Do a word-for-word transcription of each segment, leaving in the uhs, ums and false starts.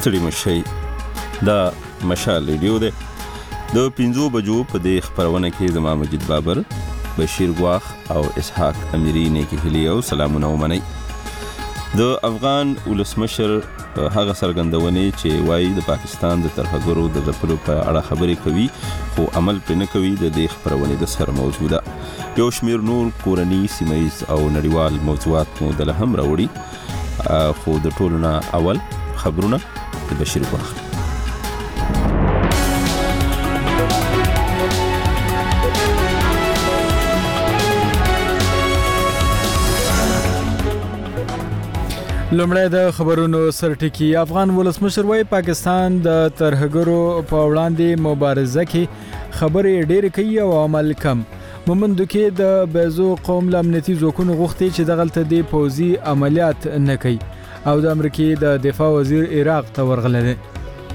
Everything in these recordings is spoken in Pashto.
ستړي مشي دا مشال ریډیو ده. د پنځو بجو په دې خبرونه کې زما مجید بابر، بشیر ګواخ او اسحاق امیری نه کې هلي او سلامونه ومني. د افغان ولسمشر هغه سرګندونې چې وایي د پاکستان د ترهګرو د ځپلو په اړه خبرې کوي خو عمل پرې نه کوي، د دې خبرونې د سر موضوع ده. یو شمیر نور کورني، سیمه‌ییز او نړیوال موضوعات مو دله هم راوړي، خو د ټولو نه اول خبرونه د بشیر ګواخ. لومړی د خبرونو سرټکی. افغان ولسمشر وايي پاکستان د ترهګرو په وړاندې مبارزه کې خبرې ډېرې کوي او عمل کم. مومندو کې د بیزو قوم له امنیتي ځواکونو غوښتي چې دغلته د پوځي عملیات نه کوي او د امریکې د دفاع وزیر عراق ته ورغلی دی.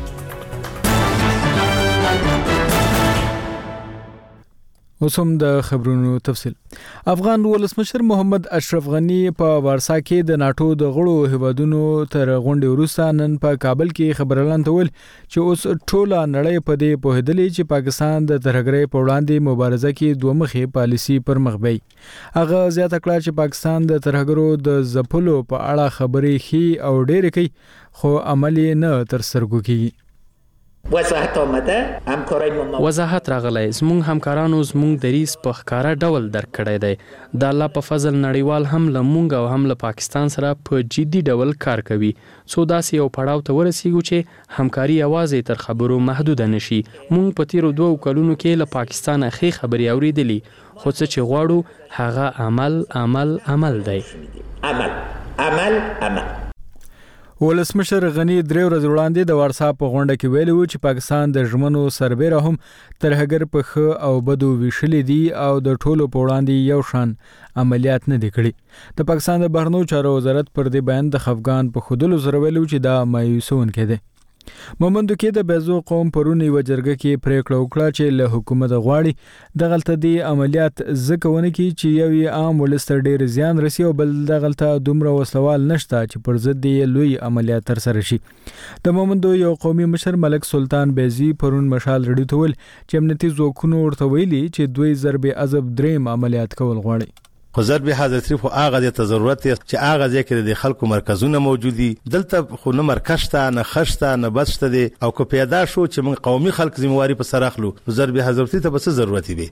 اوس هم د خبرونو تفصیل. افغان ولسمشر محمد اشرف غنی په وارسا کې د ناتو د غړو هیوادونو تر غونډې وروسته نن په کابل کې خبرلان ته ویل چې اوس ټوله نړۍ په دې پوهېدلې چې پاکستان د ترهګرۍ په وړاندې مبارزه کې دوه مخې پالیسي پر مخ بیي. هغه زیاته کړه چې پاکستان د ترهګرو د ځپلو په اړه خبرې ښي او ډېرې کوي خو عمل یې نه تر سترګو کیږي. وضاحت آمده همکارای ما وضاحت راغلی، زموږ همکارانو زموږ دریځ په ښکاره ډول درک کړی دی. د الله په فضل نړیوال هم له موږ او هم له پاکستان سره په جدي ډول کار کوي څو داسې یو پړاو ته ورسیږو چې همکاري یوازې تر خبرو محدوده نشي. موږ په تیرو دوو کلونو کې له پاکستان ښې خبرې اورېدلې، خو څه چې غواړو هغه عمل عمل عمل دی. عمل عمل عمل ولسمشر غنی درې ورځې وړاندې د وارسا په غونډه کې ویلي و چې پاکستان د ژمنو سربېره هم ترهګر په ښه او بدو ویشلي دي او د ټولو په وړاندې یو شان عملیات نه دي کړي. د پاکستان د بهرنیو چارو وزارت پر دې بیان د خفګان په ښودلو سره ویلي و چې دا مایوسونکی دی. مومندو کې د بیزو قوم پرون یوه جرګه کې پریکړه وکړه چې له حکومت غواړي دغلته د عملیات ځکه ونه کړي چې یو یې عام ولس ته ډېر زیان رسي او بل دغلته دومره وسلوال نشته چې پر ضد یې لوی عملیات ترسره شي. د مومندو یو قومي مشر ملک سلطان بیزي پرون مشال ریډیو ته ویل چې امنیتي ځواکونو ورته ویلي چې دوی ضرب عذب دریم عملیات کول غواړي. خو ضرب حاضرتي خو هغه د ضرورت چې هغه ځکه د خلکو مرکزونه موجودي دلته خو نه مرکز ته نه خشته نه بچته دي او کو پیدا شو چې موږ قومي خلک ذمہواری په سر اخلو ضرب حاضرتي ته بس ضرورت دی.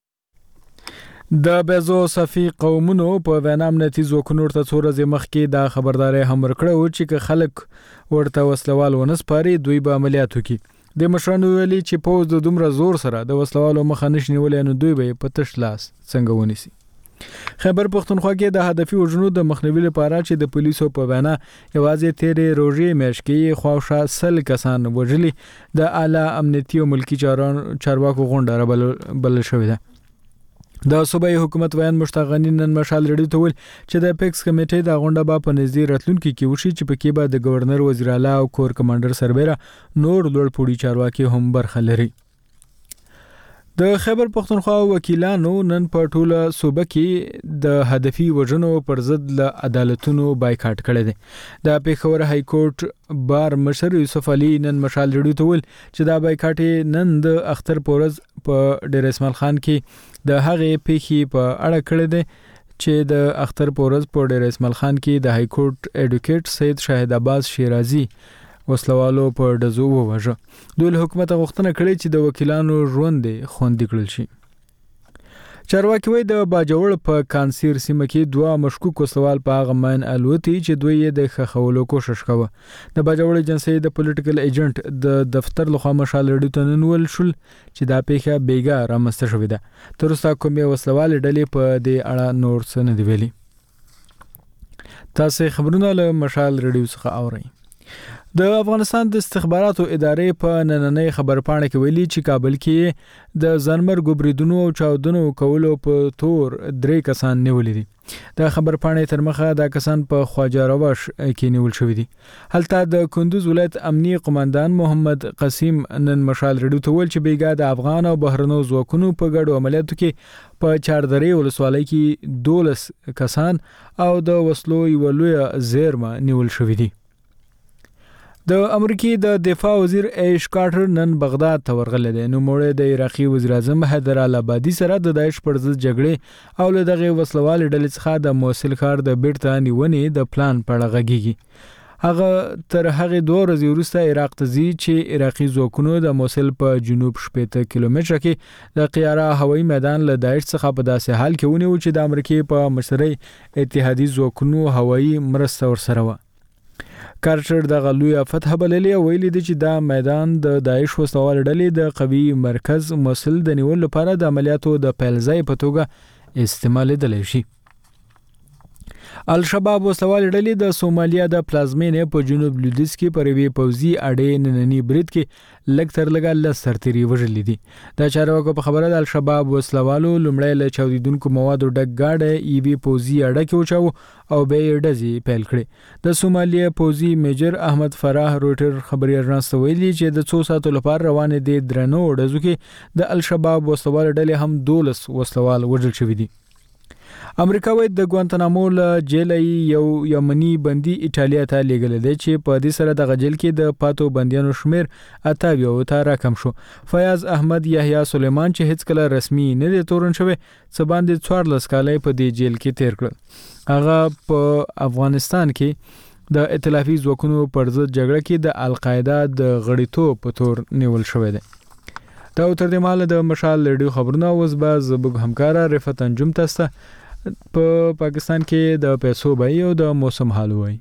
د بیزو صفي قومونو په وینا امنیتي ځواکونو ورته څو ورځې مخکې دا خبرداري هم ورکړه چې که خلک ورته وسلوال ونه سپاري دوی به عملیات وکړي. د مشرانو ویلي چې پوځ د دومره زور سره د وسلوالو مخه نشي نیولی نو دوی به په تش لاس څنګه ونیسي. خیبر پختونخوا کې د هدفي وژنو د مخنیوي لپاره چې د پولیسو په وینا یوازې تیرې روژې میاشت کې خواوشا سل کسان وژلي د اعلی امنیتي او ملکي چارواکو غونډه رابلل شوې ده. د صوبایي حکومت ویان مشتاق غني نن مشال ریډیو ته ویل چې د پیکس کمیټې د غونډه به په نږدې راتلونکي کې وشي چې پکې به د گورنر وزیر اعلی او کور کمانډر سربېره نور لوړ پوړي چارواکي هم برخه لري. د خیبر پختونخوا وکیلانو نن په ټوله صوبه کې د هدفي وژنو پر ضد له عدالتونو بایکاټ کړی دی. د پېښور های کورټ بار مشر یوسف علي نن مشال ریډیو ته ویل چې دا بایکاټ نن د اختر پورز په ډیر اسماعیل خان کې د هغې پیښې په اړه کړی دی چې د اختر پورز په ډیر اسماعیل خان کې د های کورټ ایډوکیټ سید شاهد عباس شیرازي وسلوالو په ډزو وواژه. دوی له حکومته غوښتنه کړې چې د وکیلانو ژوند خوندي کړل شي. چارواکي وایي د باجوړ په کانسیر سیمه کې دوه مشکوک وسلوال په هغه ماین الوتي چې دوی یې د ښخولو کوشش کوه. د باجوړ ایجنسۍ د پولیټیکل ایجنټ د دفتر لخوا مشال ریډیو ته نن ویل شول چې دا پیښه بیګا رامنځته شوې ده. تر اوسه کومې وسلوالې ډلې په دې اړه نور څه نه دي ویلي. تاسې خبرونه له مشال ریډیو څخه اورئ. د افغانستان د استخباراتو ادارې په نننۍ خبرپاڼه کې ویلي چې کابل کې د ځانمرګو بریدونو او چاودنو کولو په تور درې کسان نیولي دي. د خبرپاڼې تر مخه دا کسان په خواجه روش کې نیول شوي دي. هلته د کندوز ولایت امني قماندان محمد قسیم نن مشال ریډیو ته ویل چې بیګا د افغان او بهرنیو ځواکونو په ګډو عملیاتو کې په چاردرې ولسوالۍ کې دولس کسان او د وسلو یوه لویه زیرمه نیول شوي دي. د امریکای د دفاع وزیر ایش کارټر نن بغداد ته ورغلی دی. نو موړی د عراقي وزیر اعظم حیدر العبادي سره د داعش پر ضد جګړې او له دغه وسلوال ډلې څخه د موصل ښار د بیرته نیونې د پلان په اړه غږیږي. هغه تر هغه دوه ورځې وروسته عراق ته ځي چې عراقي ځواکونو د موصل په جنوب شپږ کیلومتره کې د قیاره هوایي میدان له داعش څخه په داسې حال کې ونیو چې د امریکای په مشرۍ اتحادي ځواکونو هوایي مرسته ورسره و. کارټر د غلوی فتح بللې ویلي دی چې دا میدان د داعش وسوال ډلې د قوي مرکز موصل د نیولو لپاره د عملیاتو د پیلځای په توګه استعمالېدلی شي. الشباب وسوال ډلې د سومالیا د پلازمینې په جنوب لویدیځ کې پر وی پوزي اډې نننی برید کې لږ تر لږه لس سرتیري وژلي دي. د چارواکو په خبره د الشباب وسلوالو لومړی له چاودیدونکو موادو ډک گاډه ای وی پوزي اډه کې وچاو او به ډزې پیل کړې. د سومالیا پوزي میجر احمد فراه روټر خبري اژانس ته ویلي چې د څو ساعتو لپاره روانې دي درنو ډزو کې د الشباب وسلوال ډلې هم دولس وسلوال وژل شوي دي. امریکا وایي د ګوانتنامو له جیل یو یمنی بندي ایټالیا ته لیږل دی چې په دې سره د غجل کې د پاتو بندیانو شمیر اتاویو ته راکم شو. فیاض احمد یحیی سلیمان چې هیڅ کله رسمي نه دی تورن شوی څه باندې څوارلس کاله په دې جیل کې تیر کړ. هغه په افغانستان کې د ائتلافي ځواکونو پر ضد جګړه کې د القاعده د غړیتوب په تور نیول شوی دی. دا تر دې مهاله د مشال ریډیو خبرونه اوس به زموږ همکاره رفعت انجم تاسو په پا پاکستان کې د پیسو بیې او د موسم حال وایي.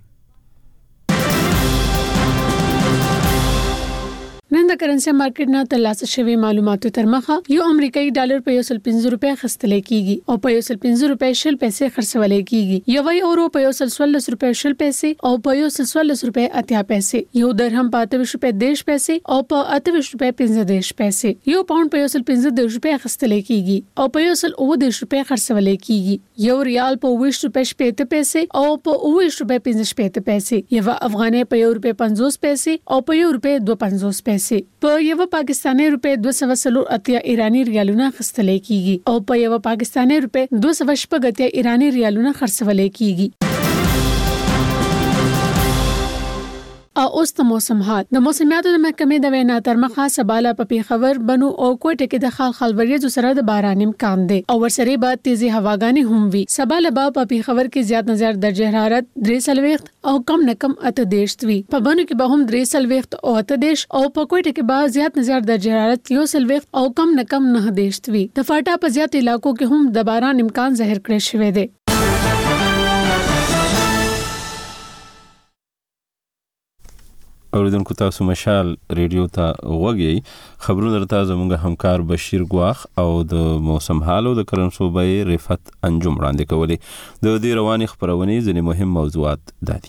نن د کرنسي مارکیټ نه ترلاسه شوی معلوماتو تر مخه یو امریکایي ډالر په یو سل پنځه روپۍ خرڅل کیږي او په یو سل پنځه روپۍ شل پیسې خرڅول کیږي. یو یورو په یو سل څوارلس روپۍ شل پیسې او په یو سل څوارلس روپۍ اتیا پیسې. یو درهم په اته روپۍ دیش پیسې او په اته روپۍ پنځه دیش پیسې. یو پاوند په یو سل پنځه دیش روپۍ خرڅل کیږي او په یو سل اوه دیش روپۍ خرڅول کیږي. یو ریال په اوه روپۍ شپږ پیسې او په اوه روپۍ پنځه شپږ پیسې. یو افغانۍ په یو روپۍ پنځوس پیسې او په یو روپۍ دوه پنځوس پیسې. په یو پاکستاني روپۍ دوه سوه څلور اتیا ایرانی ریالونه خرڅل کیږي او په یو پاکستاني روپۍ دوه سوه شپږ اتیا ایرانی ریالونه خرڅول کیږي. او اوس د موسم حال. د موسمیاتو د محکمې د وینا تر مخه سباله په پیښور بنو او کوټه کې د خال خلوریزو سره د باران امکان دی او ورسره به تیزی هواګانی هم وي. سباله په پیښور کې زیات نظر درجه حرارت درې سلويخت او کم نه کم اته دیش وي. په بنو کې به هم درې سلويخت او اته دیش او په کوټه کې به زیات نظر درجه حرارت یو سلويخت او کم نه کم نه دیش وي. د فاټا په زیات علاقو کې هم د باران امکان ظاهر کړی شوی دی. اوریدونکو تاسو مشال ریډیو ته وګورئ. خبرونه درته زموږ همکار بشیر ګواخ او د موسم حال او د کرنسو بیې رفعت انجم وړاندې کولې. د دې رواني خبرونې ځینې مهم موضوعات دادي.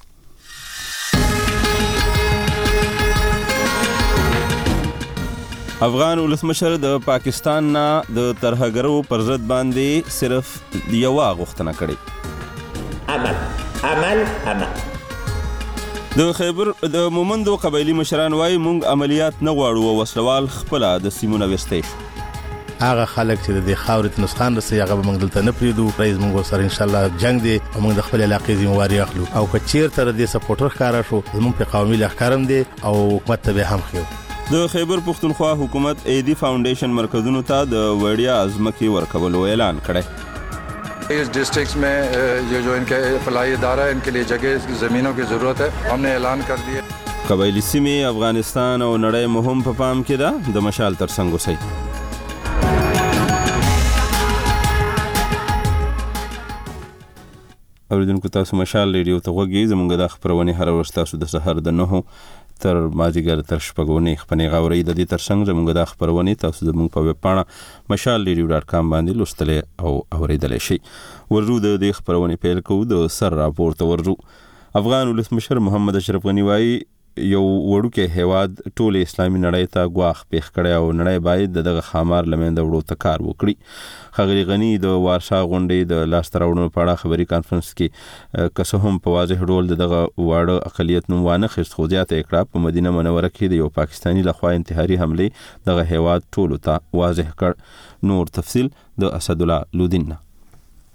افغان ولسمشر د پاکستان نه د ترهګرو پر ضد باندې صرف یو غوښتنه کړې. عمل عمل عمل د خیبر د مومندو قبایلی مشران وايي مونږ عملیات نه غواړو او وسلوال خپل د سیمونه وستای شو. هغه خلک چې د خاورې نسخان رسي هغه موږ دلته نه پریدو. رئیس موږ سره ان شاء الله جنگ دی او موږ د خپل علاقې ذمہواری اخلو او کچیر تر دې سپورټر ښکارا شو زموږ په قومي لخرم دی او حکومت ته هم خو. د خیبر پختونخوا حکومت ایدی فاونډیشن مرکزونو ته د وړیا ازمکه ورکولو اعلان کړی. इस डिस्ट्रिक्ट्स में ये जो इनके फलाई इदारा है इनके लिए जगह ज़मीनों की ज़रूरत है. हमने ऐलान कर दिया. قبایلی سیمې افغانستان او نړۍ مهم په پام کې ده. د مشال تر څنګ اوسئ. اوریدونکو تاسو مشال ریډیو ته وګورئ. زموږ د خبرونه هر ورځ تاسو د سحر د نهو تر مازیګر تر شپږونې خپنې غوړې د دې ترڅنګ زموږ د خبرونه تاسو زموږ په ویب پاڼه مشال ریډیو ډاټ کام باندې لوستلې او اوریدلې شي. ورجو د دې خبرونه پیل کوو. د سر راپور ته ورجو. افغان ولسمشر محمد اشرف غنی وايي یو وړوکی هیواد ټول اسلامي نړۍ ته غواخ پیښ کړي او نړۍ باید دغه خامار لمنده وړو ته کار وکړي. خغلی غنی د وارشا غونډې د لاستراوړنو په اړه خبري کانفرنس کې که هم په واضح ډول دغه واړه اقلیت نوم وانه خست خو زیاته کړه. په مدینه منوره کې د یو پاکستانی لخوا انتحاري حمله دغه هیواد ټول ته واضح کړ. نور تفصیل د اسد الله لودین.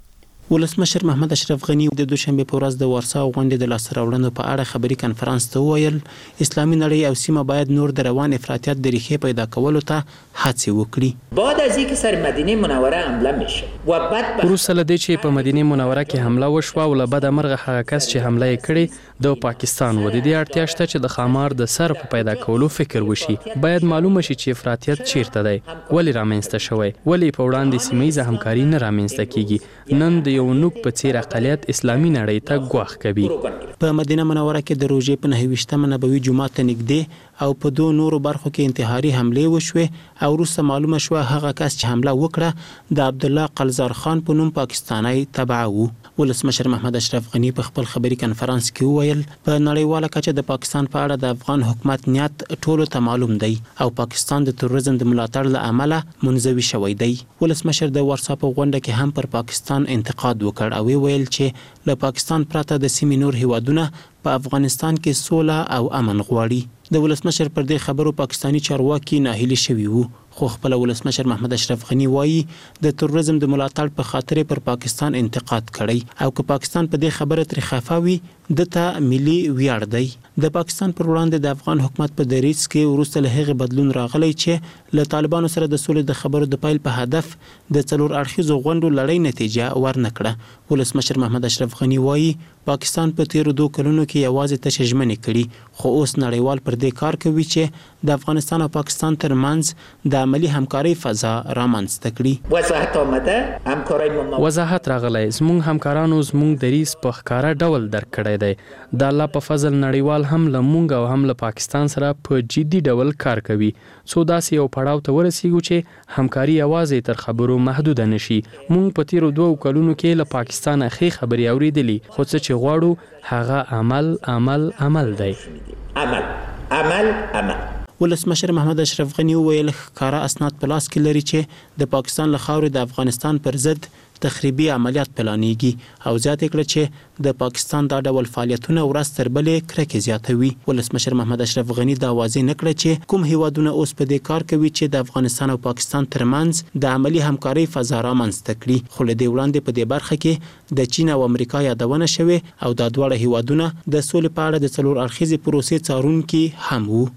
ولسمشر محمد اشرف غنی د دوشنبه په ورځ د وارسا غونډې د لاسته راوړنو په اړه خبري کنفرانس ته وویل اسلامي نړۍ او سیمه باید نور د روان افراطیت د ریښې پیدا کولو ته هڅې وکړي. بعد از اینکه سر مدینه منوره حمله میشه و بعد وروسته له دې چې په مدینه منوره کې حمله وشوه او له بده مرغه هغه کس چې حمله یې کړې د پاکستان و د دې اړتیا شته چې د خامار د سر په پیدا کولو فکر وشي. باید معلومه شي چې افراطیت چیرته دی، ولې رامنځته شوی، ولې په وړاندې سیمه‌ییزه همکاري نه رامنځته کیږي. نن د یو نوک په څیر اقلیت اسلامي نړۍ ته ګواښ کوي. په مدینه منوره کې د روژې په نهه ویشتمه نبوي جومات ته نږدې او په دوه نورو برخو کې انتحاري حملې وشوې او وروسته معلومه شوه هغه کس چې حمله وکړه د عبدالله قلزار خان په نوم پاکستانی تبع و. ولسمشر محمد اشرف غنی په خپل خبري کنفرانس کې وویل په نړیواله کچه د پاکستان په اړه د افغان حکومت نیت ټولو ته معلوم دی او پاکستان د تروریزم د ملاتړ له امله منزوي شوی دی. ولسمشر د وارسا په غونډه کې هم پر پاکستان انتقاد وکړ او ویل چې له پاکستان پرته د سیمې نور هیوادونه په افغانستان کې سوله او امن غواړي. د ولسمشر پر دې خبرو پاکستانی چارواکي ناهیلي شوي وو، خو خپل ولسمشر محمد اشرف غنی وایي د تروریزم د ملاتړ په خاطر پر پاکستان انتقاد کړی او که پاکستان په دې خبره تر خفه وي دته ملي ویاړ دی. د پاکستان پر وړاندې د افغان حکومت په دریځ کې وروسته له هغه بدلون راغلی چې له طالبانو سره د سولې د خبرو د پیل په هدف د څلور اړخیزو غونډو لړۍ نتیجه ورنکړه. ولسمشر محمد اشرف غنی وایي پاکستان په تیرو دوه کلونو کې یوازې تشه ژمنې کړي، خو اوس نړیوال پر دې کار کوي چې د افغانستان او پاکستان ترمنځ د عملی همکارۍ فضا رامنځته کړي. وضاحت آمده همکارۍ وضاحت راغلی، زموږ همکارانو زموږ دریځ په ښکاره ډول درک کړی دی. د الله په فضل نړیوال هم له موږ او هم له پاکستان سره په جدي ډول کار کوي. څو داسې یو پړاو ته ورسیږو چې همکاري یوازې تر خبرو محدوده نشي. موږ په تیرو دوه کلونو کې له پاکستان اخی خبري اوریدلې، خو څه چې غواړو هغه عمل عمل عمل دی. عمل عمل عمل. ولسمشر محمد اشرف غنی ویل ښکارا اسناد په لاس کې لري چې د پاکستان له خاورې د افغانستان پر ضد تخریبي عملیات پلانېږي او زیاته کړه چې د پاکستان دا ډول فعالیتونه ورځ تر بلې کرکې زیاتوي. ولسمشر محمد اشرف غنی دا واضح نه کړه چې کوم هیوادونه اوس په دې کار کوي چې د افغانستان او پاکستان ترمنځ د عملی همکارۍ فضا رامنځته کړي، خو له دې وړاندې په دې برخه کې د چین او امریکا یادونه شوې او دا دواړه هیوادونه د سولې په اړه د څلور اړخیزې پروسې څارونکي هم وو.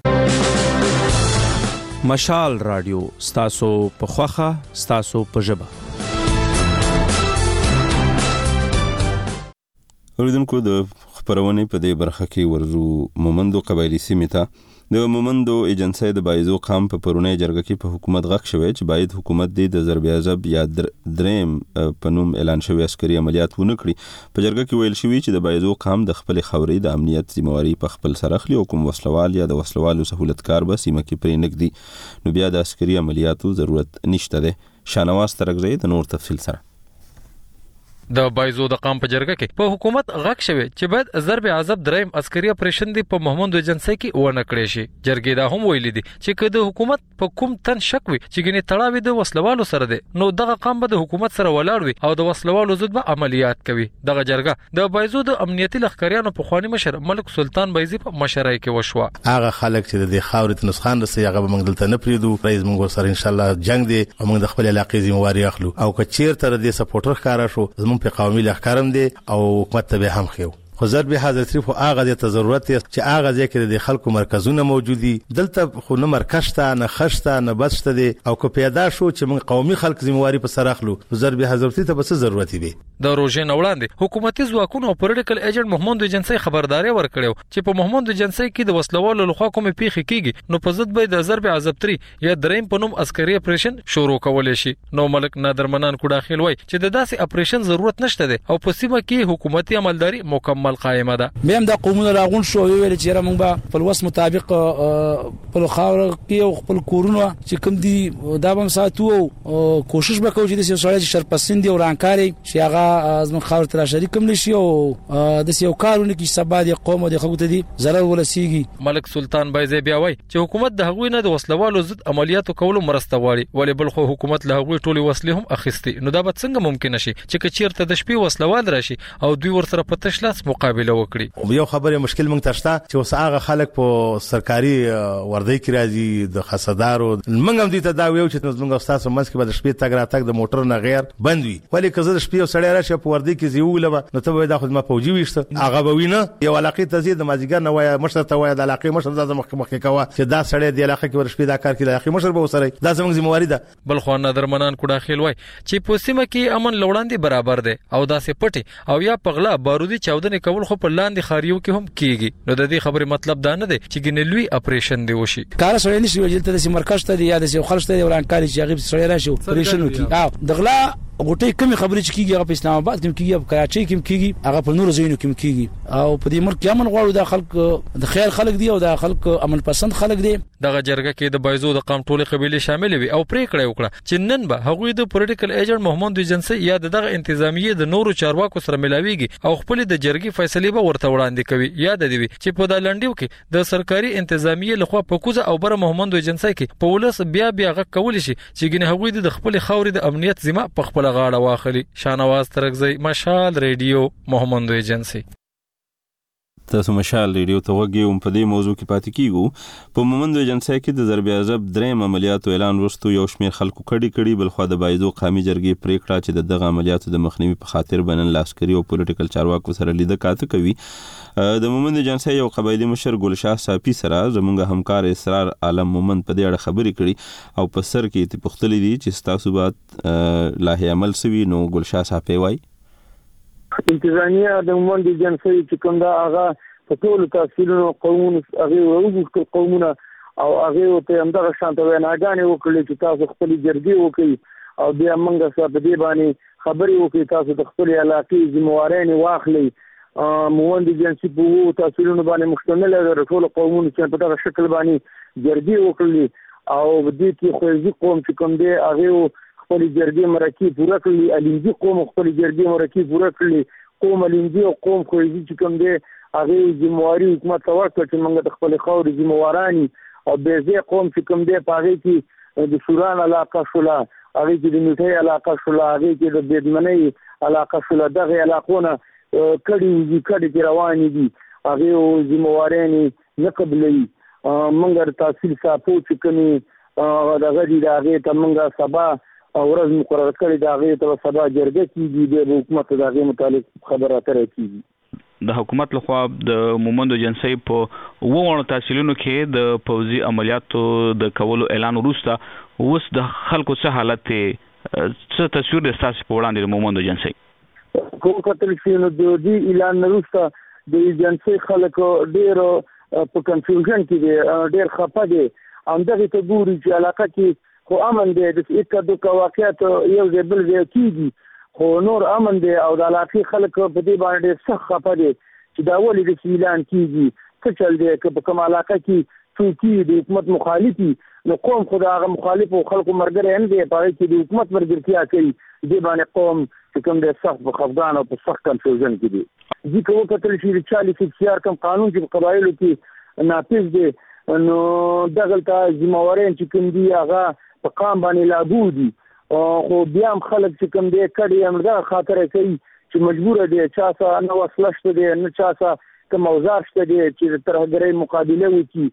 مشال رادیو ستاسو په خوخه ستاسو په ژبه. اوریدونکو د خبرونه په دې برخه کې ورزو مومندو قبایلی سیمه ته د مومندو ایجنسی د بایزو قام په پرونی جرګه کې په حکومت غږ شوی چې باید حکومت د ضرب عذاب یا دریم په نوم اعلان شوی عسکري عملیات ونه کړي. په جرګه کې ویل شوی چې د بایزو قام د خپل خوري د امنیت ذمہواری په خپل سر اخلي او کوم وسلوال یا د وسلوالو سہولتکار به سیمه کې پرې نګدي، نو بیا د عسکري عملیاتو ضرورت نشته ده. شانواز ترغزی د نور تفصیل سره. د بایزو د قام په جرګه کې په حکومت غږ شوی چې باید ضرب عذاب دریم عسکري اپریشن دی په محمد ایجنسی کې ونه کړی شي. جرګې دا هم ویلي دي چې که د حکومت په کوم تن شک وي چې ګنې تړاوي د وسلوالو سره دی، نو دغه قام به د حکومت سره ولاړ وي او د وسلوالو ضد به عملیات کوي. دغه جرګه د بایزو د امنیتي لښکریانو په خواني مشر ملک سلطان بایزي په مشرۍ کې وشوه. هغه خلک چې د خاورې نسخان رسي هغه به موږ دلته نه پریدو، رئیس موږ سره ان شاء الله جنگ دی او موږ د خپل علاقې ذمہواری اخلو او که چیرته د سپورټر ښکارا شو زموږ په قومي لښکر دي او حکومت ته هم خو خو ضرب حاضر خو هغه د ضرورت چې هغه ځکه د خلکو مرکزونه موجودي دلته خو نه مرکز ته نه خشته نه بچته دي او که پیدا شو چې موږ قومي خلک ذمہواری په سر اخلو ضرب حاضر ته بس ضرورت دی. د روژې نوړاندې حکومتي ځواکونو او پولیټیکل ایجنټ محمد ایجنسی خبرداري ورکړو چې په محمد ایجنسی کې د وسلوالو لخوا کومې پیښې کیږي نو په ضد به د ضرب عذاب تری یا دریم په نوم عسکري اپریشن شروع کول شي. نو ملک نادر منان کو داخل وای چې د داسې اپریشن ضرورت نشته دی او په سیمه کې حکومتي عملداري مکمل قائمه ده. میم د قومونو راغون شو ویل چې را موږ په خپل مطابق په خاور کې او خپل کورونه چې کوم دي دا به ساتو او کوشش وکړو چې د سړی شرپسند او رانکاري چې هغه از من خاور تر شریک کوم نشي او د یو کارونه کې سبا د قوم او د خلکو ته دي zarar ولسیږي. ملک سلطان بایزي بیا وای چې حکومت د هغوی نه د وسلوالو ضد عملیاتو کولو مرسته غواړي، ولی بل خو حکومت له هغوی ټولي وسلې هم اخیستي، نو دا به څنګه ممکن شي چې کچیرته د شپې وسلوال راشي او دوی ورسره په تشلاس مقابله وکړي. یو خبره مشکل مونږ تشتا چې اوس هغه خلک په سرکاري وردی کې راځي د خصدارو مونږ هم دې ته دا ویو چې مونږ استاد سمس کې به د شپې تګ راتګ د موټر نه غیر بند وي ولی که زه د شپې سړی راشي په وردی کې زیوله نو ته به دا خو ما فوجي وشته هغه به وینه یو علاقې ته زید مازیګر نه وای مشر ته وای د علاقې مشر د مخ مخ کوا چې دا سړی د علاقې کې ورشپې دا کار کوي د علاقې مشر به وسره دا زموږ ذمہواری ده. بل خو نادرمنان کو داخل وای چې په سیمه کې امن لوړاندې برابر ده او داسې پټي او یا پغلا بارودي چاودنې کول خو په لاندې خاریو کې هم کیږي. نو د دې خبرې مطلب دا نه دی چې ګنلوي اپریشن دی وشي. کار سره نشي ویل ته د مرکز ته یا د خلک ته ورانکاري چې غیب سره راشي اپریشن وکي. او دغلا غوټي کمی خبرې چې کیږي په اسلام آباد کې کیږي په کراچۍ کې کیږي هغه په نور ځایونو کې کیږي او په دې ملک کې امن غواړو د خلک د خیر خلک دی او د خلک امن پسند خلک دی. دغه جرګه کې د بایزو د قام ټولې قبيله شامل وي او پریکړه وکړه چې نن به هغوی د پولیټیکل ایجنټ محمد ایجنسی یا دغه انتظامیه د نورو چارواکو سره ملاويږي او خپل د جرګې فیصله به ورته وړاندې کوي. یاد دی چې په د لنډیو کې د سرکاري انتظامیه لخوا په کوزه او بر محمد ایجنسی کې په ولس بیا بیا غ کول شي چې ګنه هغوی د خپل خاورې د امنیت ذمہ په خپل غاړه واخلي. شانواز ترغزی مشال ریډیو محمد ایجنسی. تاسو مشال ریډیو ته وګورئ په دې موضوع کې پاتې کیږو. په مومند ایجنسی کې د ضرب عذاب درېم عملیاتو اعلان وروسته یو شمېر خلکو کډي کړي بل خو د بایزو قومي جرګې پریکړه چې دغه عملیاتو د مخنیوي په خاطر بنن لاسکري او پولیټیکل چارواکو سره لیده کاته کوي. د مومند ایجنسی یو قبایلی مشر ګلشاه صافي سره زموږ همکار اسرار عالم مومند په دې اړه خبرې کړي او په سر کې ته پختلې دي چې تاسو به لاهي عمل سوي. نو ګلشاه صافي وای انتظامیه د مومند ایجنسی چې کوم دا هغه په ټول تحصیلونو قومونو هغه وروغ قومونه او هغه ته همدغه شانته ویناګانې وکړي چې تاسو خپل جرګې وکړي او بیا موږ سره په دې باندې خبرې وکړي تاسو د خپل علاقې ذمہواري واخلي. مومند ایجنسی په وو تحصیلونو باندې مشتمل د ټول قومونو چې په دغه شکل باندې جرګې وکړي او د دې خوځي قوم چې کوم دی هغه خپل جرګې مرکې پوره کړي. الینځي قوم خپل جرګې مرکې پوره کړي. قوم الینځي او قوم خوځي چې کوم دی هغه ذمہواری حکومت ورکړي چې موږ د خپل خاورې ذمہوارانی او بیزه قوم چې کوم دی په هغه کې د سوران علاقه شولا هغه کې د میټي علاقه شولا هغه کې د بيدمنۍ علاقه شولا دغه علاقونه کړي دي کړي رواني دي هغه ذمہوارانی نه قبلي. موږ تحصیل صاحب چې کومي دغه دي هغه ته موږ سبا ورځ مقرره کړې دا غي ته سبا جرګه کیږي د حکومت د غي متعلق خبره اترې کیږي. د حکومت لخوا د مومند ایجنسی په وونه تحصیلونو کې د پوزي عملیاتو د کولو اعلان وروسته اوس د خلکو څه حالت څه تصویر د تاسو په وړاندې د مومند ایجنسی کوم کتل شي نو د دې اعلان وروسته د ایجنسی خلکو ډیر په کنفیوژن کې دي ډیر خپه دي اندغه ته ګوري چې علاقه کې خو امن دی د اکا دوکا واقعیت یو ځای بل ځای کیږي خو نور امن دی او د علاقې خلک په دې باندې سخت خپه دي چې دا ولې د اعلان کیږي څه چل دی که په کوم علاقه کې څوک د حکومت مخالفي نو قوم خو هغه مخالف او خلکو مرګره هم دی په کې د حکومت مرګرتیا کوي دې باندې قوم چې کوم د سخت په خفګان او په سخت کنفیوژن کې دي. ځکه وو کتل شي د چالیس اختیار کوم قانون چې په قبایلو کې نافذ دی نو دغه ته ذمہواري چې کوم دی هغه په قام باندې لاګو دي خو بیا هم خلک چې کوم دی کړي همدا خاطر کوي چې مجبور دي چا څه نه وسله شته دي نه چا څه کوم اوزار شته دي چې ترهګرۍ مقابله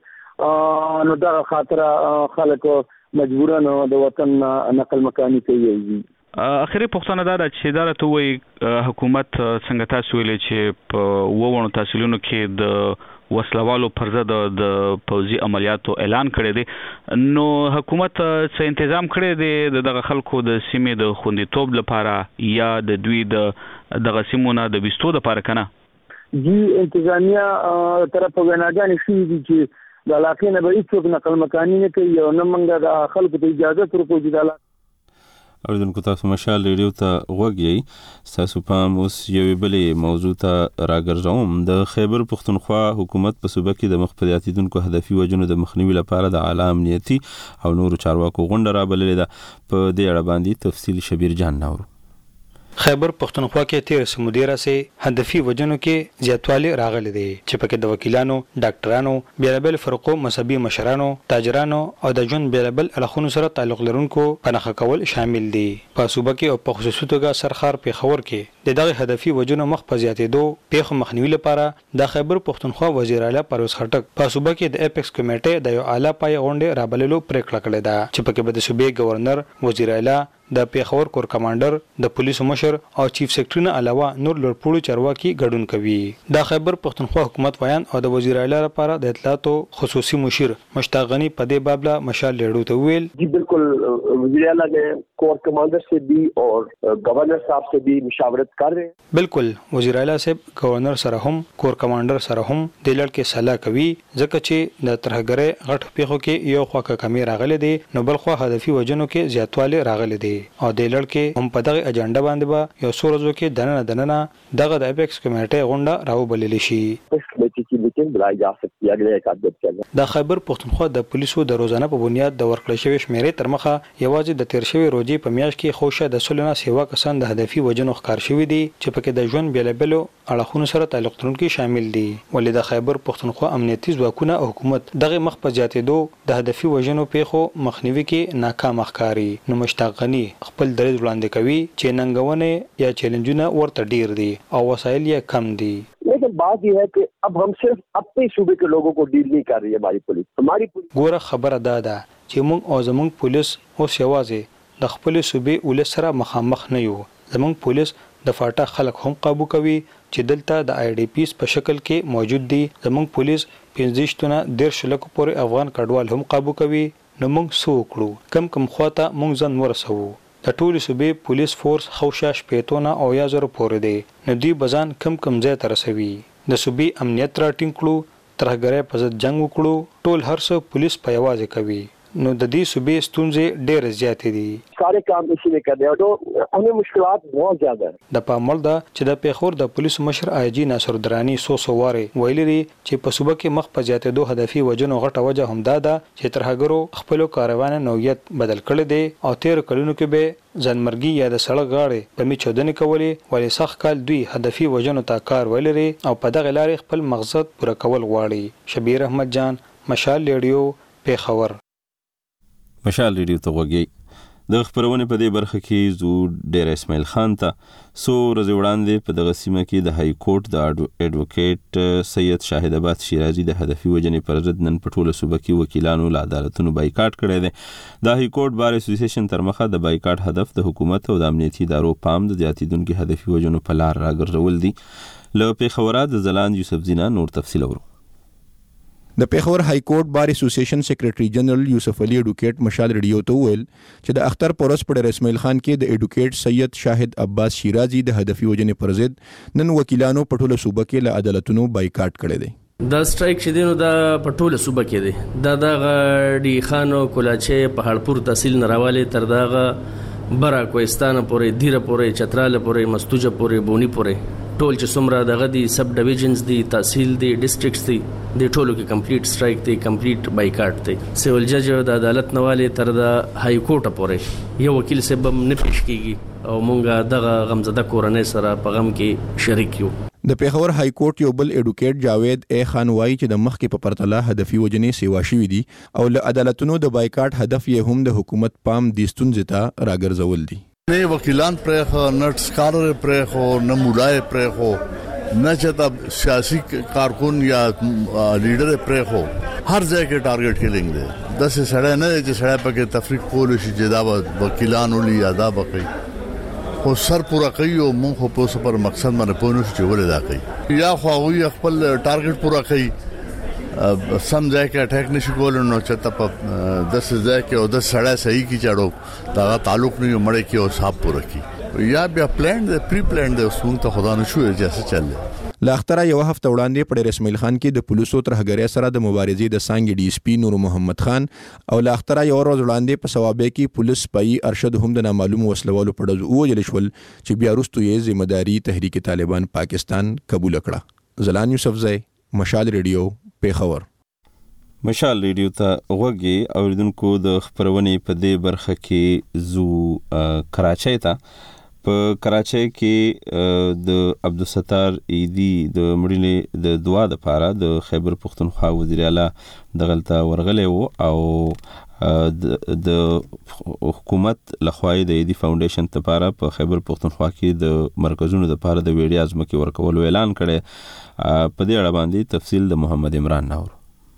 وکړي نو دا خاطر خلک مجبورانه د وطن نقل مکانی کوي. اخیری پښتنه دا چې دا ته وایي حکومت څنګه تاسو ویلې چې په وونه تحصیلونو کې د وسلوالو پر ضد د پوزي عملیاتو اعلان کړی دی نو حکومت څه تنظیم کړی دی دغه خلکو د سیمې د خوندیتوب لپاره یا د دوی د دغه سیمونه د وستو لپاره کنه دي انتظامیه طرف غناګانی شي دي چې د علاقې نه به هیڅ نقل مکانی نه کوي او نه موږ د خلکو ته اجازه ورکوو چې د اوریدونکو تاسو مشال ریډیو ته وګورئ. تاسو په اوس یو بلې موضوع ته راګرځوم. د خیبر پښتونخوا حکومت په صوبه کې د مخفیاتیدونکو هدفي وجنو د مخنیوي لپاره د اعلی امنیتي او نورو چارواکو غونډه رابللې ده. په دې اړه باندې تفصیل شبیر جان نور. خیبر پښتونخوا کې تیر سمودي راسي هدفي وجنو کې زیاتوالی راغلي دي چې پکې د وکیلانو، ډاکټرانو، بیلابل فرقو مذهبي مشرانو، تاجرانو او د جون بیلابل اړخونو سره تعلق لرونکو پنهخه کول شامل دي. په صوبه کې او په خصوصي توګه سرخار پیښور کې د دغه هدفي وجنو مخ په زیاتېدو پیښو مخنیوي لپاره د خیبر پښتونخوا وزیر اعلی پرویز خټک په صوبه کې د اپیکس کمیټې د یو اعلی پای غونډې رابللو پریکړه کړې ده چې پکې به د صوبې گورنر، وزیر اعلی، د پیښور کور کمانډر، د پولیسو مشر او چیف سیکرټری نه علاوه نور لوړپوړو چارواکي ګډون کوي. د خیبر پښتونخوا حکومت ویان او د وزیر اعلی لپاره د اطلاعاتو خصوصي مشیر مشتاق غنی په دې باب له مشال لیډو ته ویل جی بالکل وزیر اعلی نے کور کمانڈر سے بھی اور گورنر صاحب سے بھی مشاورت کر رہے ہیں. بالکل وزیر اعلی صاحب گورنر سره هم کور کمانډر سره هم د لړ کې صلاح کوي ځکه چې د ترهګرۍ غټ پیښو کې یو خواکه کمی راغلي دي نو بل خو هدفي وجنو کې زیاتوالی راغلي دي او د لړ کې هم په دغه اجنډا باندې به یو څو ورځو کې دننه دننه دغه د اپیکس کمیټې غونډه راوبلل شي. اس کمیټې کې میټینګ بلای جا سکتی اگلے ایک آدھ دن کې د خیبر پښتونخوا د پولیسو د روزانه په بنیاد د ورکړې شوی شمیرې تر مخه یوازې د تیر شوی روزي په میاشت کې خوشه د سلونه سیوا کسان د هدفي وجنو ښکار شوی دي چې پکې د ژوند بیلابلو اړخونو سره تعلق لرونکي شامل دي. ولې د خیبر پښتونخوا امنیتي ځواکونه او حکومت دغه مخ په زیاتېدو د هدفي وجنو پیښو مخنیوي کې ناکام ښکاری. نو مشتاق غنی خپل دریځ وړاندې کوي چې ننګونې یا چیلنجونه ورته ډیر دي او وسایل یې کم دي. لیکن بات یہ ہے کہ اب ہم صرف اپنے صوبے کے لوگوں کو ڈیل نہیں کر رہی ہے ہماری پولیس. ہماری پولیس ګوره خبره دا ده چې موږ او زموږ پولیس اوس یوازې د خپل صوبې ولس سره مخامخ نه یو. زموږ پولیس د فاټا خلک هم قابو کوي چې دلته د آی ډي پیس په شکل کې موجود دي. زموږ پولیس پنځه شتونه ډیر شلکو پورې افغان کډوال هم قابو کوي. نو موږ سو کړو کم کم خواته موږ ځان ورسوو. د ټولو صوبې پولیس فورس خوشا شپېتونه او یا زره پورې دی نو دوی بزان کم کم ځای ته رسوي. د صوبې امنیت راټینګ کړو، ترهګرۍ په ضد جنګ وکړو، ټول هر څه پولیس په یوازې کوي. نو د دې صوبې ستونزې ډېرې زیاتې دي. سارے کام اسی نے کرنے اور ہمیں مشکلات بہت زیادہ ہیں. د پامل دا چې د پیښور د پولیسو مشر آی جی ناصر درانی سو سواره ویلي چې په صوبه کې مخ په زیاتېدو هدفي وجنو غټه وجه هم دا ده چې ترهګرو خپل کاروان نوعیت بدل کړی دی او تیر کلونو کې به ځانمرګي یا د سړک غاړې په می چودنې کولې ولې سخت کال دوی هدفي وجنو ته کار ویلي او په دغه لارې خپل مقصد پوره کول غواړي. شبیر احمد جان، مشال ریډیو، پیښور. مشال ریډیو ته غوږی. د خبرونه په دې برخه کې زو ډیر اسماعیل خان ته سو ورځې وړاندې په دغه سیمه کې د های کورټ د اډوکیټ سید شاهد آباد شیرازي د هدفي وجنې پر ضد نن په ټوله صوبه کې وکیلانو له عدالتونو بایکاټ کړی دی. د های کورټ بار اسوسییشن تر مخه د بایکاټ هدف د حکومت او د امنیتي ادارو پام د زیاتیدونکو هدفي وجنو په لار راګرځول دي. له پیښور د زلاند یوسف زینا نور تفصیل ورو. د پیښور های کورټ بار اسوسییشن سیکریټری جنرال یوسف علي اډوکیټ مشال ریډیو ته ویل چې د اختر پورس پر اسماعیل خان کې د اډوکیټ سید شاهد عباس شیرازي د هدفي وجنې پر ضد نن وکیلانو په ټوله صوبه کې له عدالتونو بایکاټ کړی دی. دا سټرایک چې دینو دا په ټوله صوبه کې دی. دا د ډي خانو کولاچې پهاړپور تحصیل نراواله تر داغه برا کوهستان پورې دیره پورې چتراله پورې مستوجه پورې بونی پورې ټول چې څومره دغه دي سب ډیویژنز دي، تحصیل دي، ډیسټریکټس دي، د ټولو کې کمپلیټ سټرایک دی، کمپلیټ بایکاټ دی. سیول جج د عدالت نواله تر د های کورټ پورې یو وکیل سبب نه پیش کیږي او مونږه دغه غمزده کورنۍ سره په غم کې شریک یو. د پیښور های کورټ یو بل اډوکیټ جاوید ای خان وایي چې د مخکې په پرتله هدفي وجنې سیوا شوي دي او له عدالتونو د بایکاټ هدف یې هم د حکومت پام د ستونزې ته راګرځول دي. نه وکیلان پرخو، نه سکالر پرخو، نه مولای پرخو، نه چاته سیاسي کارکون یا لیډر پرخو. هر ځای کې ټارګټ کیلینګ دی. داسې سړی نه دی چې سړی پکې تفریق کول شي چې دا وکیلان ولي یا دا بقي خو سر پورا کوي او مونږ خو په سپر مقصد باندې پونه چې ولې دا کوي یا خو هغه خپل ټارګټ پورا کوي سم ځای کې اٹیک نشي کولای نو چې ته په دس ځای کې او د سړی صحیح کی چاړو دا تعلق نه مړ کې او صاحب پورا کی یا بیا پلان دی پری پلان دی اوس مونږ ته خدا نه شو چې چل. لاختره یو هفته وړاندې په اسماعیل خان کې د پولیسو ترهګرۍ سره د مبارزې د سانګ ډي اس پی نور محمد خان او لاختره یو ورځ وړاندې په ثوابه کې پولیس پای ارشد هم د نامعلوم وسلوالو په ډز ووجل شول چې بیا وروسته یې ذمہ داری تحریک طالبان پاکستان قبول کړه. زلان یوسف زئی، مشال ریډیو، پیښور. مشال ریډیو ته غوږی اوریدونکو د خبرونې په دې برخه کې زو کراچۍ ته په کراچۍ کې د عبدالستار ایدی د مړینې د دعا د پاره د خیبر پښتونخوا وزیر اعلی دغلته ورغلی وو او د حکومت لخوا د ایدی فاونډیشن لپاره په خیبر پختونخوا کې د مرکزونو لپاره د ویډیا ځمکې ورکول اعلان کړي. په دې اړه باندې تفصیل د محمد عمران نور.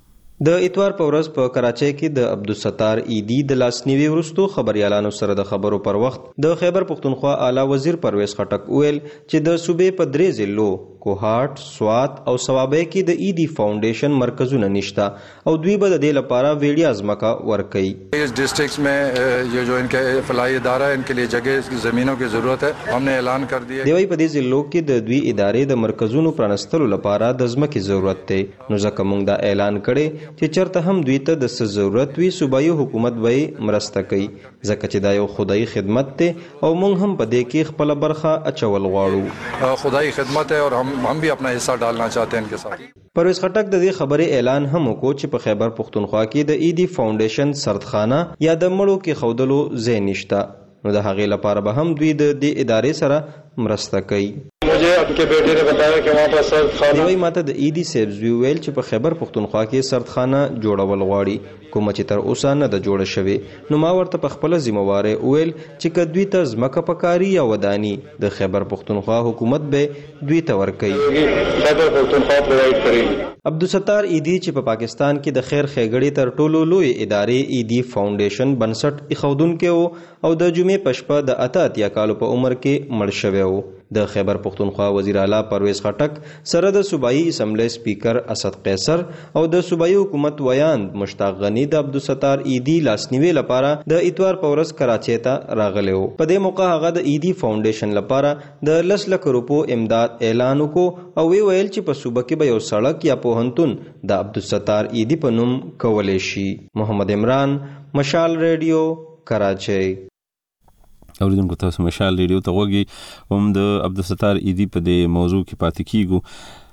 د اتوار په ورځ په کراچۍ کې د عبدالستار ایدی د لاسنیوي وروسته خبريالانو سره د خبرو پر وخت د خیبر پختونخوا اعلی وزیر پرویز خټک ویل چې د صوبې په درې ضلعو کوهاټ، سوات او صوابۍ کې د ایدی فاؤنڈیشن مرکزونه نشته او دوی به د دې لپاره ویډیا ځمکه ورکړي. اس ڈسٹرکٹس میں یہ جو ان کا فلاحی ادارہ ہے ان کے لیے جگہ زمینوں کی ضرورت ہے. ہم نے اعلان کر دیا دی په دې ضلعو کې د دوی ادارې د مرکزونو پرانستلو لپاره د ځمکې ضرورت دی. نو ځکه موږ دا اعلان کړي چې چرته هم دوی ته د څه ضرورت وي صوبایي حکومت به مرسته کوي ځکه چې دا یو خدایي خدمت دی او موږ هم په دې کې خپل برخه اچول غواړو. خدایي خدمت ہے اور ہم हम भी अपना हिस्सा डालना चाहते हैं इनके साथ. پرویز خټک د دې خبرې اعلان هم وکړ چې په خیبر پختونخوا کې د ایدی فاؤنډیشن سردخانه یا د مړو کې خودلو ځای نشته نو د هغې لپاره به هم دوی د دې ادارې سره مرسته کوي. मुझे आपके बेटे ने बताया कि वहाँ पर सردخانه دوی ماته د ایدی سیبز ویل چې په خیبر پختونخوا کې سردخانه جوړول غواړي کوم چې تر اوسه نه د جوړه شوی. نو ما ورته په خپل ذمہواره ویل چې کدوی ته ځمکه پکاري یا ودانی د خیبر پختونخوا حکومت به دوی ته ورکړي. خیبر پختونخوا پرووایډ کړي. عبدالستار ایدی چې په پاکستان کې د خیر ښېګړې تر ټولو لوی ادارې ایدی فاؤنډیشن بنسټ ایښودونکی و او د جمعې په شپه د اته اتیا کالو په عمر کې مړ شوی و. د خیبر پختونخوا وزیر اعلی پرویز خټک سره د صوبایي اسمبلی سپیکر اسد قیصر او د صوبایي حکومت ویاند مشتاق غنی د عبدالستار ایدی لاسنیوي لپاره د اتوار په ورځ کراچۍ ته راغلی و. په دې موقع هغه د ایدی فاؤنډیشن لپاره د لس لک روپو امداد اعلان وکړو او وی ویل چې په صوبه کې به یو سړک یا پوهنتون د عبدالستار ایدی په نوم کولی شي. محمد عمران، مشال ریډیو، کراچۍ. اوریدونکو تاسو مشال ریډیو ته غوږی هم د عبدالستار ایدی په دې موضوع کې پاتې کیږو.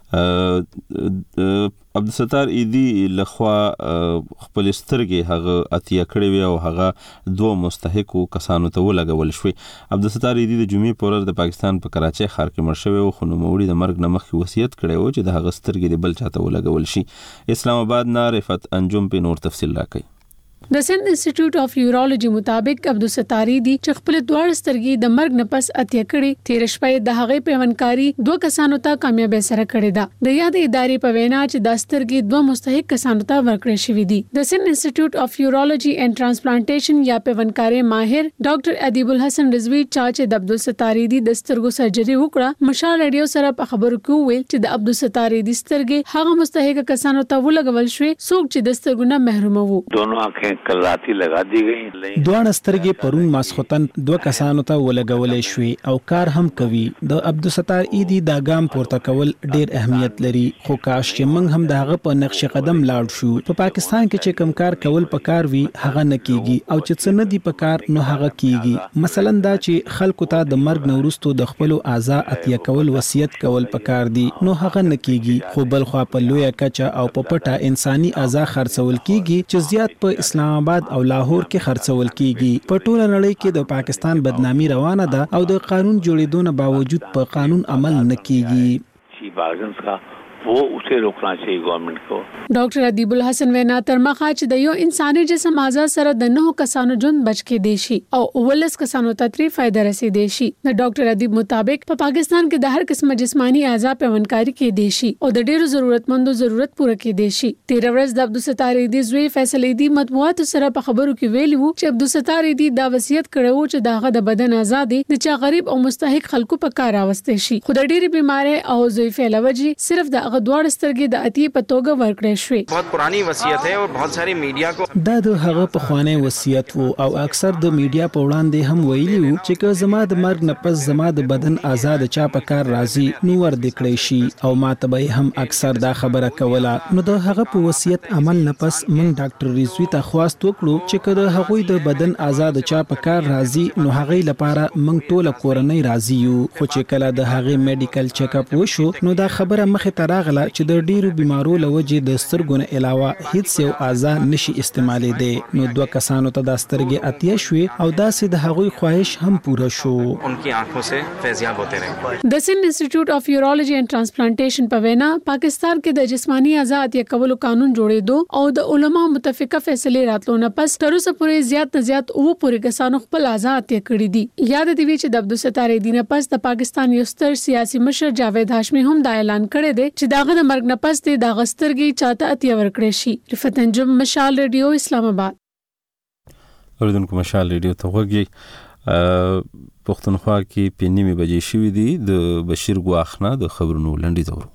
عبدالستار ایدی لخوا خپل سترګې هغه اتیا کړې وي او هغه دوه مستحقو کسانو ته ولګول شوی. عبدالستار ایدی د جمعې په ورځ د پاکستان په کراچۍ ښار کې مړ شوی و خو نوموړي د مرګ نه مخکې وصیت کړی و چې د هغه سترګې د بل چاته ولګول شي. اسلام آباد نه رفعت انجم په نور تفصیل راکړي. د سند انسټیټیوټ اف یورولوژي مطابق عبدالستار ایدی چې خپل دواړه سترګې د مرګ نه پس اتیا کړي تیر شپه د هغې پیوندکاری دوه کسانو ته کامیابی سره کړې ده. د یاد ادارې په وینا چې د سترګې دوه مستحق کسانو ته ورکړل شوې دي. د سند انسټیټیوټ اف یورولوژي اینڈ ټرانسپلانټیشن یا پیوندکاری ماهر ډاکټر ادیب الحسن رضوی چا چې د عبدالستار ایدی د سترګو سرجری وکړه مشال ریډیو سره په خبرو کې ویل چې د عبدالستار ایدی سترګې هغه مستحق کسانو ته ولګول شوې څوک چې د سترګو نه محروم وو. दोनों आंखें कल रात ही लगा दी गई. دوه سترګې پرون ماسختن دوه کسانو ته ولګولې شوې او کار هم کوي. د عبدالستار ایدی دا ګام پورته کول ډیر اهمیت لري خو کاش چې موږ هم دغه په نقش قدم لاړ شو. په پاکستان کې چې کم کار کول پکار وي هغه نه کیږي او چې څه نه دی پکار نو هغه کیږي. مثلا دا چې خلکو ته د مرګ نورستو د خپل اعضاء اتیا کول وصیت کول پکار دي نو هغه نه کیږي. خو بل خو په لوی کچه او په پټه انساني اعضاء خرڅول کیږي چې زیات په اسلام آباد او لاهور کې خرڅول کیږي. په ټوله نړۍ کې د پاکستان بدنامي روانه ده او د قانون جوړېدو نه باوجود په قانون عمل نه کیږي. वो उसे रोकना चाहिए गवर्नमेंट को. ډاکټر ادیب الحسن وینا تر مخه چې د یو انساني جسم اعضاء سره د نهو کسانو ژوند بچ کې دی شي او ولس کسانو ته تری فائدہ رسیدي شي. د ډاکټر ادیب مطابق په پاکستان کې د هر قسمه جسمانی اعضاء پیوندکاری کې دی شي او د ډیرو ضرورتمندو ضرورت پوره کې دی شي. تیر ورځ د عبدالستار ایدی زوی فیصل ایدی مطبوعات سره په خبرو کې ویلي وو چې عبدالستار ایدی دا وصیت کړو چې داغه د بدن آزادي د چا غریب او مستحق خلکو په کار راوستي شي. خو د ډیری بیماری او ضعیف علاوه صرف د غدوړ سترګې د اتي په توګه ورکړې شوې. बहुत पुरानी वसीयत है और बहुत सारी मीडिया को دا د هغه په خوانه وصیت وو او اکثر د میډیا په وړاندې هم ویلي وو چې که زما د مرګ نه پس زما د بدن آزاد چا په کار راځي نو ور دکړې شي او ماته به هم اکثر دا خبره کوله. نو د هغه په وصیت عمل نه پس موږ ډاکټر رضوی ته خواست وکړو چې که د هغوی د بدن آزاد چا په کار راځي نو هغه لپاره موږ ټول کورنۍ راځي یو. خو چې کله د هغه میډیکل چیک اپ وشو نو دا خبره مخه ته راغله چې د ډیرو بیمارو لوجې د سترګو نه علاوه هیڅ یو اعضاء نشي استعمالي دي نو دوه کسانو ته د سترګې اتیا شوې او داسې د هغوی خواهش هم پوره شو. उनकी आंखों से फैजियाब होते रहे. د سند انسټیټیوټ اف یورولوژي اینڈ ټرانسپلانټیشن په وینا پاکستان کې د جسمانی اعضاء اتیا کولو قانون جوړېدو او د علما متفقه فیصله راتلو نه پس تر اوسه پورې زیات نه زیات او پورې کسانو خپل اعضاء اتیا کړی دي. یاد دی چې د عبدالستار دینه پس د پاکستان یو ستر سیاسي مشر جاوید هاشمی هم دا اعلان کړی دی چې داغه د مرګ نه پس د غسترګي چاته اتیا ورکړي شي. رفت انجم، مشال ریډیو، اسلام آباد. اوریدونکو مشال ریډیو ته وګورئ. پښتونخوا کې په نیمه بجې شوې دي د بشیر ګواخنه د خبرونو لنډی زورو.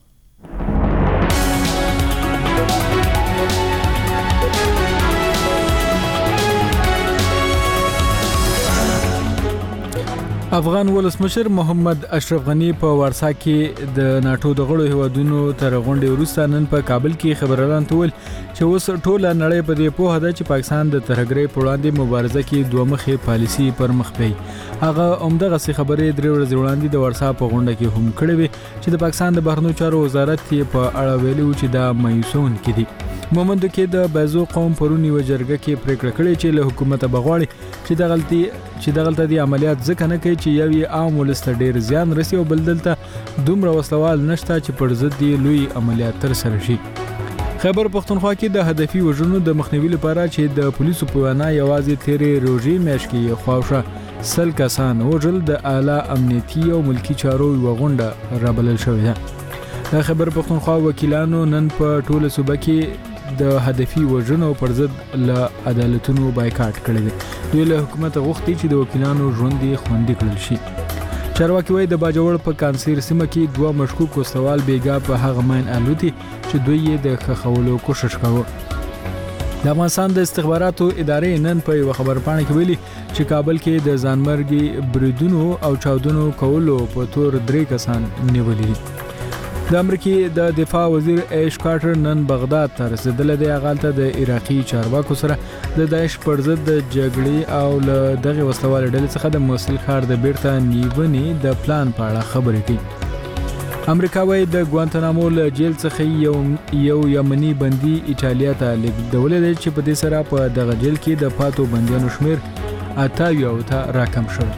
افغان ولسمشر محمد اشرف غنی په وارسا کې د ناتو د غړو هیوادونو تر غونډې وروسته نن په کابل کې خبريالان ته ویل چې اوس ټوله نړۍ په دې پوهه ده چې پاکستان د ترهګرۍ په وړاندې مبارزه کې دوه مخې پالیسي پر مخ بیي. هغه عمدغه څه خبرې درې ورځې وړاندې د وارسا په غونډه کې هم کړې وي چې د پاکستان د بهرنیو چارو وزارت یې په اړه ویلي و چې دا مایوسون کې دي. مومندو کې د بازو قوم پرونی و جرګه کې پریکړه کړې چې له حکومت بغواړي چې د غلطي چې د غلطه دي عملیات ځکه نه کوي چې یو یې عام ولست ډیر زیان رسي او بل دلته دومره وسلوال نشته چې پر ضد دی لوی عملیات تر سره شي. خیبر پښتونخوا کې د هدفي وژنو د مخنیوي لپاره چې د پولیسو په وینا یوازې تیرې روزي میاشت کې خواوشه سل کسان وژل د اعلی امنیتي او ملکی چارو یو غونډه رابلل شوې ده. د خیبر پښتونخوا وکیلانو نن په ټوله صوبه کې د هدفي وژنو پر ضد له عدالتونو بایکاټ کړی دی. دوی له حکومت غوښتي چې د وکیلانو ژوند خوندي کړل شي. چارواکي وایي د باجوړ په کانسیر سیمه کې دوه مشکوک وسوال بیګا په هغه ماین الوتي چې دوی یې د خخولو کوشش کاوه. د افغانستان د استخباراتو ادارې نن په یو خبرپاڼه کې ویلي چې کابل کې د ځانمرګي بریدونو او چاودنو کولو په تور درې کسان نیولي دي. د امریکای د دفاع وزیر ایش کارټر نن بغداد ته رسیدلی دی. هغه ته د عراقي چارواکو سره د داعش پر ضد د جګړې او له دغه وسلوال ډلې څخه د موصل ښار د بیرته نیونې د پلان په اړه خبرې کوي. امریکا وايي د ګوانتانامو له جیل څخه یو یو یمني بندي ایټالیا ته لیږدولی دی چې په دې سره په دغه جیل کې د پاتو بندیانو شمیر اتاویو ته راکم شوی.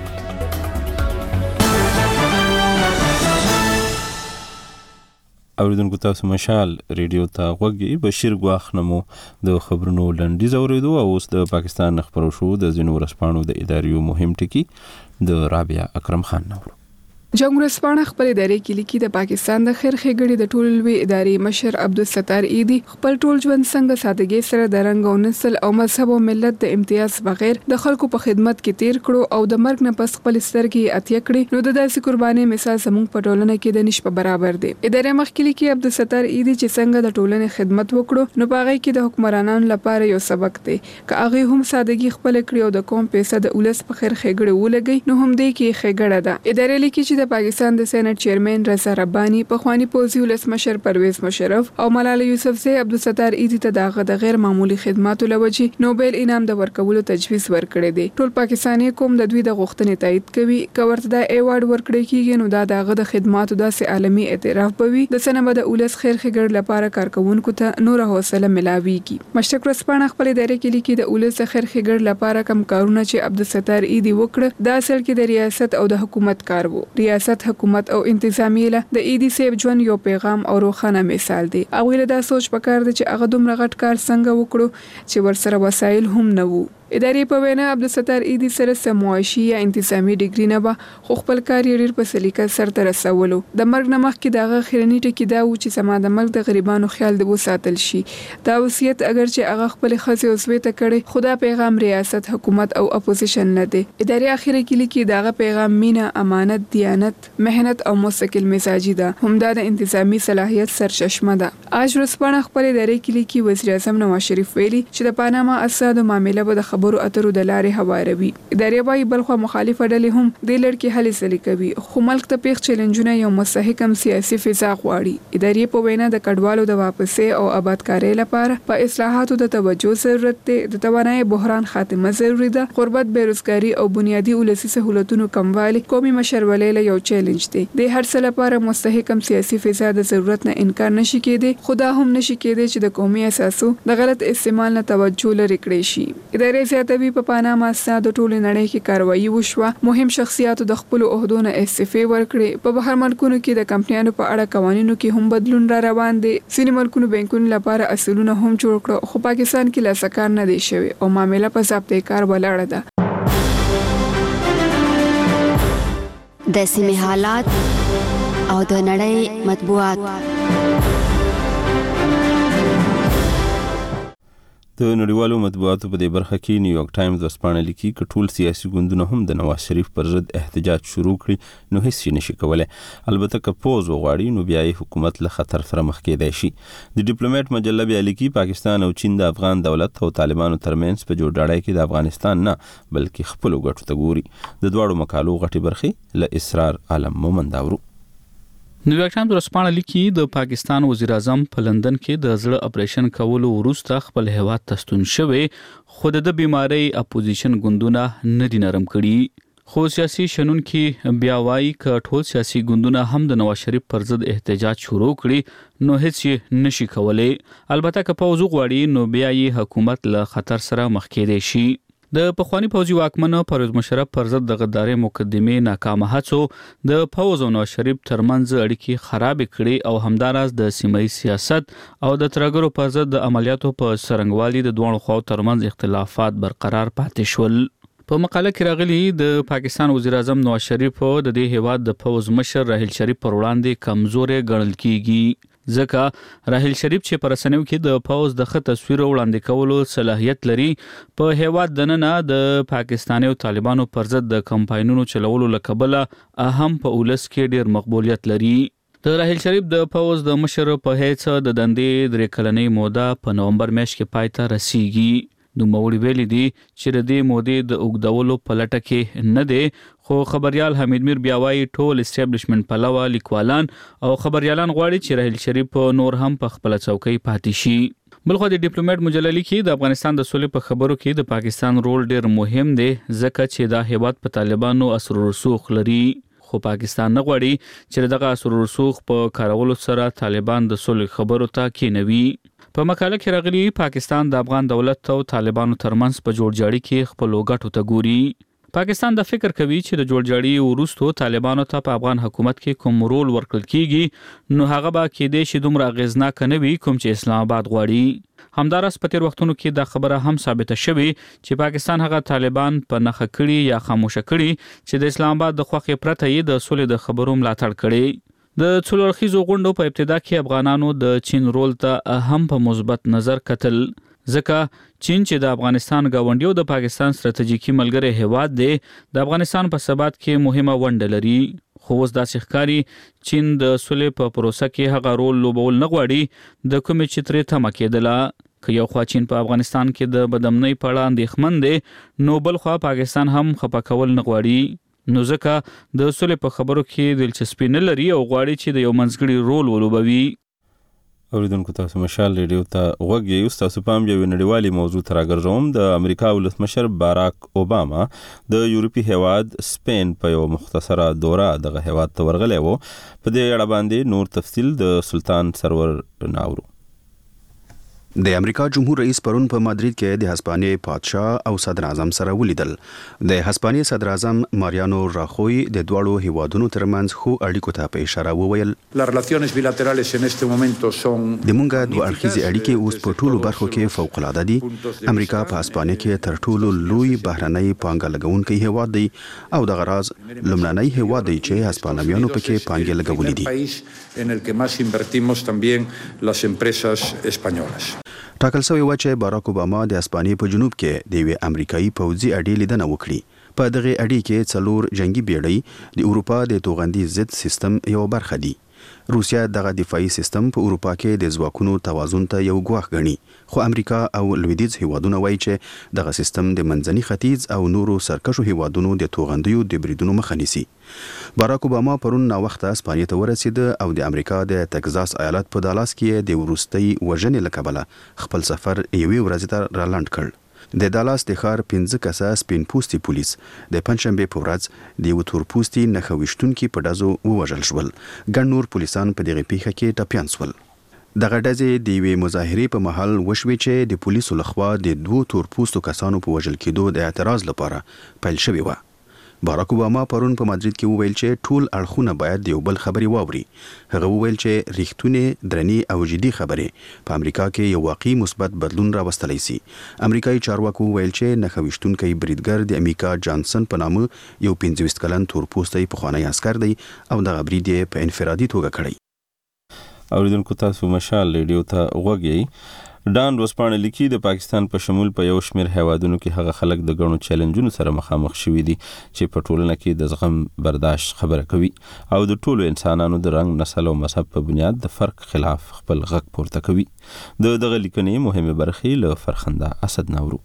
اوریدونکو تاسو مشال ریډیو ته غوږی. بشیر ګواخنه مو د خبرونو لنډی زوریدو او اوس د پاکستان خبرو شو د ځینو ورسپانو د اداریو مهم ټکی د رابعه اکرم خان نورو. جمهوریت سپانه خپل ادارې کې لیکي د پاکستان د خیر ښېګړې د ټولو لوی ادارې مشر عبدالستار ایدی خپل ټول ژوند څنګه سادهګۍ سره د رنګ او نسل او مذهب او ملت د امتیاز بغیر د خلکو په خدمت کې تیر کړو او د مرګ نه پس خپل سترګې اتیا کړې نو د داسې قربانۍ مثال زموږ په ټولنه کې د نشپ برابر دی. ادارې مخکې لیکي عبدالستار ایدی چې څنګه د ټولنې خدمت وکړو نو په هغه کې د حکمرانانو لپاره یو سبق دی. که هغه هم سادهګۍ خپل کړی او د قوم پیسې د ولس په خیر ښېګړې ولګي نو هم دې کې ښېګړه ده. ادارې لیکي چې د پاکستان د سېنات چیرمن رضا رباني په خواني پوزي ولسمشر پرویز مشرف او ملاله یوسفزۍ عبدالستار ایدی ته دغه د غیر معمولی خدماتو لوجې نوبل انعام د ورکولو تجویز ورکړی دی. ټول پاکستاني قوم د دوی د غوښتنې تایید کوي. که ورته د ایوارډ ورکړی کیږي نو دا دغه د خدماتو داسې عالمي اعتراف بوي د سنبه د ولس خیر ښېګړې لپاره کارکونکو ته نور حوصله ملاويږي. مشرق ورځپاڼه خپل ادارې کې لیکي د ولس خیر ښېګړې لپاره کم کارونه چې عبدالستار ایدی وکړه د اصل کې د ریاست او د حکومت کار وو. ریاست حکومت او انتظامیه له د ایدی سیب ژوند یو پیغام او روښانه مثال دی. هغه له دا سوچ پکار دی چې هغه دومره غټ کار څنګه وکړو چې ورسره وسایل هم نه وو. ادارې په وینا عبدالستار ایدی سره سمواشي یا انتظامی ډیګری نه به خو خپل کار یې ډیر په سلیقه سرته رسولو. د مرګ نه مخکې دغه خیرنی ټکی دا و چې سما د مرګ د غریبانو خیال دی وساتل شي. دا وصیت اگر چې هغه خپل خزي او زوی ته کړي خدا پیغام ریاست حکومت او اپوزیشن نه دی. ادارې اخیری کې لیکي دغه پیغام مینا امانت دیانت مهنت او مستقل مزاجي ده. همدا د انتظامی صلاحیت سرچشمه ده. آج ورځپاڼه خپل ادارې کې لیکي وزیر اعظم نواز شریف ویلي چې د پاناما اسنادو معاملې به د خبرو خبرو اترو د لارې هواروي. ادارې وايي بلخو مخالفه ډلې هم د لړ کې هلې ځلې کوي خو ملک ته پیښ چیلنجونه یو مستحکم سیاسي فضا غواړي. ادارې په وینا د کډوالو د واپسې او آبادکارۍ لپاره په اصلاحاتو د توجه ضرورت دی. د توانایي بحران خاتمه ضروري ده. غربت، بیروزګاری او بنیادی ولسی سہولتونو کموالی قومي مشرولۍ له یو چیلنج دی. د هر څه لپاره مستحکم سیاسي فضا د ضرورت نه انکار نشي کېدی، خو دا هم نشي کېدی چې د قومي اساسو د غلط استعمال نه توجه لرې کړی شي. ادارې زیاتوي په پاناما اسناد ټولې نړۍ کې کاروایی وشوه. مهم شخصیاتو د خپل عہدو نه استعفا ورکړې. په بهر ملکونو کې د کمپنیانو په اړه قوانینو کې هم بدلون را روان دي. ځینې ملکونو بانکونو لپاره اصولونه هم جوړ کړل، خو پاکستان کې لا څه کار نه دی شوی او معاملې په ضابطه کار ولاړه ده. د سیمې حالات او د نړۍ مطبوعات. د نړیوالو مطبوعاتو په دې برخه کې نیویارک ټایمز ورځپاڼه لیکي که ټول سیاسي ګوندونه هم د نواز شریف پر ضد احتجاج شروع کړي نو هیڅ شي نشي کولی. البته که پوز وغواړي نو بیا یې حکومت له خطر سره مخ کېدای شي. د ډیپلوماټ مجله بیا لیکي پاکستان او چین د افغان دولت او طالبانو ترمنځ په جوړجاړی کې د افغانستان نه بلکې خپلو ګټو ته ګوري. د دواړو مقالو غټې برخې له اسرار عالم مومند اورو. نیویارک ټایمز ورځپاڼه لیکي د پاکستان وزیر اعظم په لندن کې د زړه اپریشن کولو وروسته خپل هیواد ته ستون شوی، خو د بیماری اپوزیشن ګوندونه نه دي نرم کړي. خو سیاسي شنونکي بیا وایي که ټول سیاسي ګوندونه هم د نواز شریف پر ضد احتجاج شروع کړي نو هیڅ یې نشي کولی. البته که پوز وغواړي نو بیا یې حکومت له خطر سره مخ کېدای شي. د پخوانی پوځي واکمن پرویز مشرف پر ضد د غداري مقدمې ناکامه هڅو د پوز او نواز شریف ترمنځ اړیکې خراب کړي او همداراز د سیمایي سیاست او د ترګرو پر ضد د عملیاتو په سرنګوالي د دوه خواو ترمنځ اختلافات برقرار پاتې شول. په مقاله کې راغلي د پاکستان وزیر اعظم نواز شریف د دې هیواد د پوز مشر راحیل شریف پر وړاندې کمزورې ګڼل کیږي، ځکه راحیل شریف چې پر رسنیو کې د پوز د ښه تصویر وړاندې کولو صلاحیت لري، په هیواد دننه د پاکستاني او طالبانو پر ضد د کمپاینونو چلولو لکبله اهم په ولس کې ډیر مقبولیت لري. د راحیل شریف د پوز د مشر په حیث د دندې درې کلنۍ موده په نومبر میاشت کې پای ته رسیږي. نوموړي ویلي دي چې د دې مودې د اوږدولو په لټه کې نه دی، خو خبريال حمید میر بیا وایي ټول اسټابلیشمنت پلوه لیکوالان او خبريالان غواړي چې راحیل شریف نور هم په خپل څوکۍ پاتې شي. بلخو د ډیپلوماټ مجله لیکي د افغانستان د سولې په خبرو کې د پاکستان رول ډیر مهم دی، ځکه چې دا هیواد په طالبانو اثر رسوخ لري، خو پاکستان نه غواړي چې دغه اثر رسوخ په کارولو سره طالبان د سولې خبرو ته کېنوي. په مقاله کې راغلي پاکستان د افغان دولت او طالبانو ترمنځ په جوړجاړي کې خپل ګټو ته ګوري. پاکستان د فکر کوي چې د جوړجاړي وروسته طالبانو ته په افغان حکومت کې کوم رول ورکړل کیږي نو هغه به کېدای شي دومره اغیزناک نه وي کوم چې اسلام آباد غواړي. همدارس په تیر وختونو کې دا خبره هم ثابته شوې چې پاکستان هغه طالبان په نخښه کړي یا خاموشه کړي چې د اسلام آباد د خوخي پرته یې د سولې د خبرو ملاتړ کړي. د څلورخیزو غونډو په ابتدا کې افغانانو د چین رول ته هم په مثبت نظر کتل، ځکه چین چې د افغانستان گاونډي او د پاکستان ستراتیژیکي ملګری هیواد دی، د افغانستان په ثبات کې مهمه ونډه لري. خو اوس داسې ښکاري چین د سولې په پروسه کې هغه رول لوبول نه غواړي د کومې چې ترې تمه کېدله. که یو خوا چین په افغانستان کې د بدامنۍ په اړه اندېښمن دی نو بل خوا پاکستان هم خپه کول نه غواړي، نو ځکه د سولې په خبرو کې دلچسپي نه لري او غواړي چې د یو منځګړي رول ولوبوي. اوریدونکو تاسو مشال ریډیو ته غوږ یې تاسو پام یو نړیوالي موضوع تر راګرځوم. د امریکا ولسمشر باراک اوباما د یورپی هیواد سپین په یو مختصره دوره دغه هیواد ته ورغلی وو. په دې اړه باندې نور تفصیل د سلطان سرور ناورو. د امریکا جمهور رئیس پرون په مادرید کې د هسپانیې پادشاه او صدر اعظم سره ولیدل. د هسپانیې صدر اعظم ماریانو راخوی د دوړو هیوادونو ترمنځ خو اړیکو ته په اشاره وویل las relaciones bilaterales en este momento son د مونږه دوه اړخیزې اړیکې اوس په ټولو برخو کې فوق العاده دي. امریکا په هسپانیې کې تر ټولو لوی بهرنۍ پانګه لګونکی هیواد دی او د غراز لومړنی هیواد دی چې هسپانویانو پکې پانګه لګولې دي. en el que más invertimos también las empresas españolas. ټاکل شوی و چې باراک اوباما د هسپانیې په جنوب کې د یوې امریکایي پوځي اډې لیدنه وکړي. په دغه اډې کې څلور جنگي بیړۍ د اروپا د توغندي ضد سیستم یو برخه دي. روسیا دغه دفاعي سیستم په اروپا کې د ځواکونو توازن ته یو ګواښ ګڼي، خو امریکا او لویدیځ هیوادونه وایي چې دغه سیستم د منځني ختیځ او نورو سرکشو هیوادونو د توغندیو د بریدونو مخه نیسي. باراک اوباما پرون ناوخته اسپانیا ته ورسېده او د امریکا د تکزاس ایالت په دالاس کې د وروستۍ وژنې له کبله خپل سفر یوې ورځې ته رالنډ کړ. د دالاس د ښار پنځه کسه سپین پوستي پولیس د پنځشنبې په ورځ د یو تور پوستي نښه ویشتونکي په ډزو ووژل شول. ګڼ نور پولیسان په دغه پیښه کې ټپیان شول. دغه ډزې د یوې مظاهرې په مهال وشوې چې د پولیسو لخوا د دوو تور پوستو کسانو په وژل کېدو د اعتراض لپاره پیل شوې وه. باراک اوباما پرون په مادرید کې وویل چې ټول اړخونه باید د یو بل خبرې واوري. هغه وویل چې ریښتونې، درنې او جدي خبرې په امریکا کې یو واقعي مثبت بدلون راوستلی سي. امریکایي چارواکو وویل چې نښه ویشتونکی بریدګر د امیکا جانسن په نامه یو پنځه ویشت کلن تور پوستی پخوانی عسکر دی او دغه برید یې په انفرادي توګه کړی. اوریدونکو تاسو مشال ریډیو ته غوږ یې. ډان ورځپاڼه لیکي د پاکستان په شمول په یو شمېر هیوادونو کې هغه خلک د ګڼو چیلنجونو سره مخامخ شوي دي چې په ټولنه کې د زغم برداشت خبره کوي او د ټولو انسانانو د رنګ، نسل او مذهب په بنیاد د فرق خلاف خپل غږ پورته کوي. د دغه لیکنې مهمه برخې له فرخنده اسد نورو.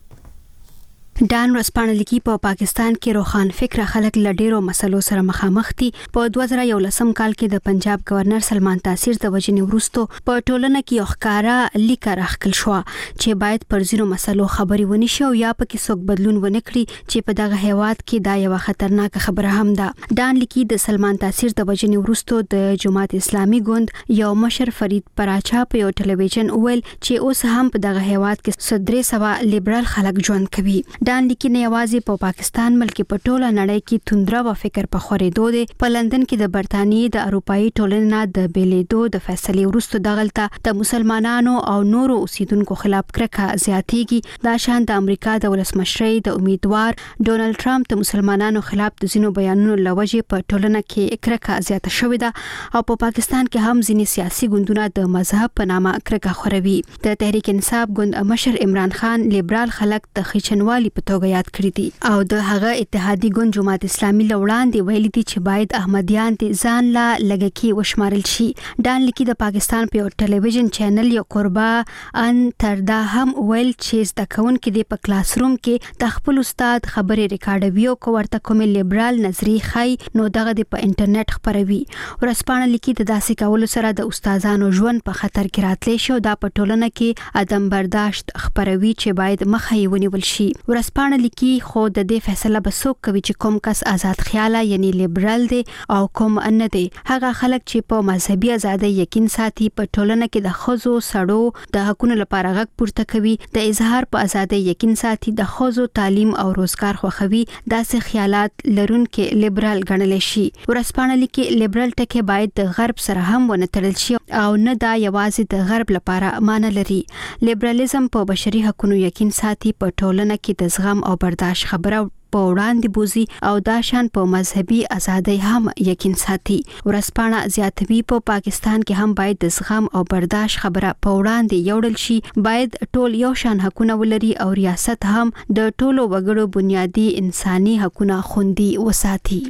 ډان ورځپاڼه لیکي په پاکستان کې روخان فکر خلک له ډیرو مسلو سره مخامخ دي. په دوه زره یولسم کال کې د پنجاب گورنر سلمان تاثیر د وجنې وروسته په ټولنه کې یو ښکارا لیک راخکل شو چې باید پر زیرو مسلو خبرې ونی شي او یا پکې څوک بدلون ونه کړي چې په دغه هیواد کې دا یو خطرناک خبره هم ده. ډان لیکي د سلمان تاثیر د وجنې وروسته د جماعت اسلامي ګوند یو مشر فرید پراچا په یو ټلویزیون ویل چې اوس هم په دغه هیواد کې صدري سوا لیبرال خلک ژوند کوي. ډان لیکي نه یوازې په پاکستان بلکې په ټوله نړۍ کې توندره و فکر په خورېدو دی. په لندن کې د برتانیې د اروپایي ټولنې نه د بیلیدو د فیصلې وروسته دغلته د مسلمانانو او نورو اوسیدونکو خلاف کرکه زیاتېږي. دا شان د امریکا د ولسمشرۍ د امیدوار ډونالد ټرمپ د مسلمانانو خلاف د ځینو بیانونو له وجې په ټولنه کې کرکه زیاته شوې ده او په پاکستان کې هم ځینې سیاسي ګوندونه د مذهب په نامه کرکه خوروي. د تحریک انصاف ګوند مشر عمران خان لیبرال خلک د خچنوالي په توګه یاد کړی دي او د هغه اتحادی ګوند جماعت اسلامي لوړاندې ویلي دي چې باید احمدیان د ځان لا لګکی وشمارل شي. ډان لیکي د پاکستان په ټلویزیون چینل یو قربا ان تر دا هم ویل چې زده کوونکي د په کلاس روم کې د خپل استاد خبرې ریکارډوي او کو ورته کوم لیبرال نظریه خای نو دغه د په انټرنیټ خبروي. ورځپاڼه لیکي د داسې کولو سره د استادانو ژوند په خطر کې راتلی شو. دا په ټولنه کې عدم برداشت خبروي چې باید مخه یې ونیول شي. ورځپاڼه لیکي خو د دې فیصله به څوک کوي چې کوم کس آزاد خیاله یعنی لیبرال دی او کوم نه دی. هغه خلک چې په مذهبي ازادۍ یقین ساتي، په ټولنه کې د ښځو سړو د حقونو لپاره غږ پورته کوي، د اظهار په ازادۍ یقین ساتي، د ښځو تعلیم او روزګار خوښوي، داسې خیالات لرونکي لیبرال ګڼل شي. ورځپاڼه لیکي لیبرال ټکی باید د غرب سره هم ونه تړل شي او نه دا یوازې د غرب لپاره معنی لري. لیبرالیزم په بشري حقونو یقین ساتي، په ټولنه کې د زغم او برداشت خبره په وړاندې بوزي او دا شان په مذهبي ازادۍ هم یقین ساتي. ورځپاڼه زیاتوي په پاکستان کې هم باید د زغم او برداشت خبره په وړاندې یوړل شي. باید ټول یو شان حقونه ولري او ریاست هم د ټولو وګړو بنیادی انساني حقونه خوندي وساتي.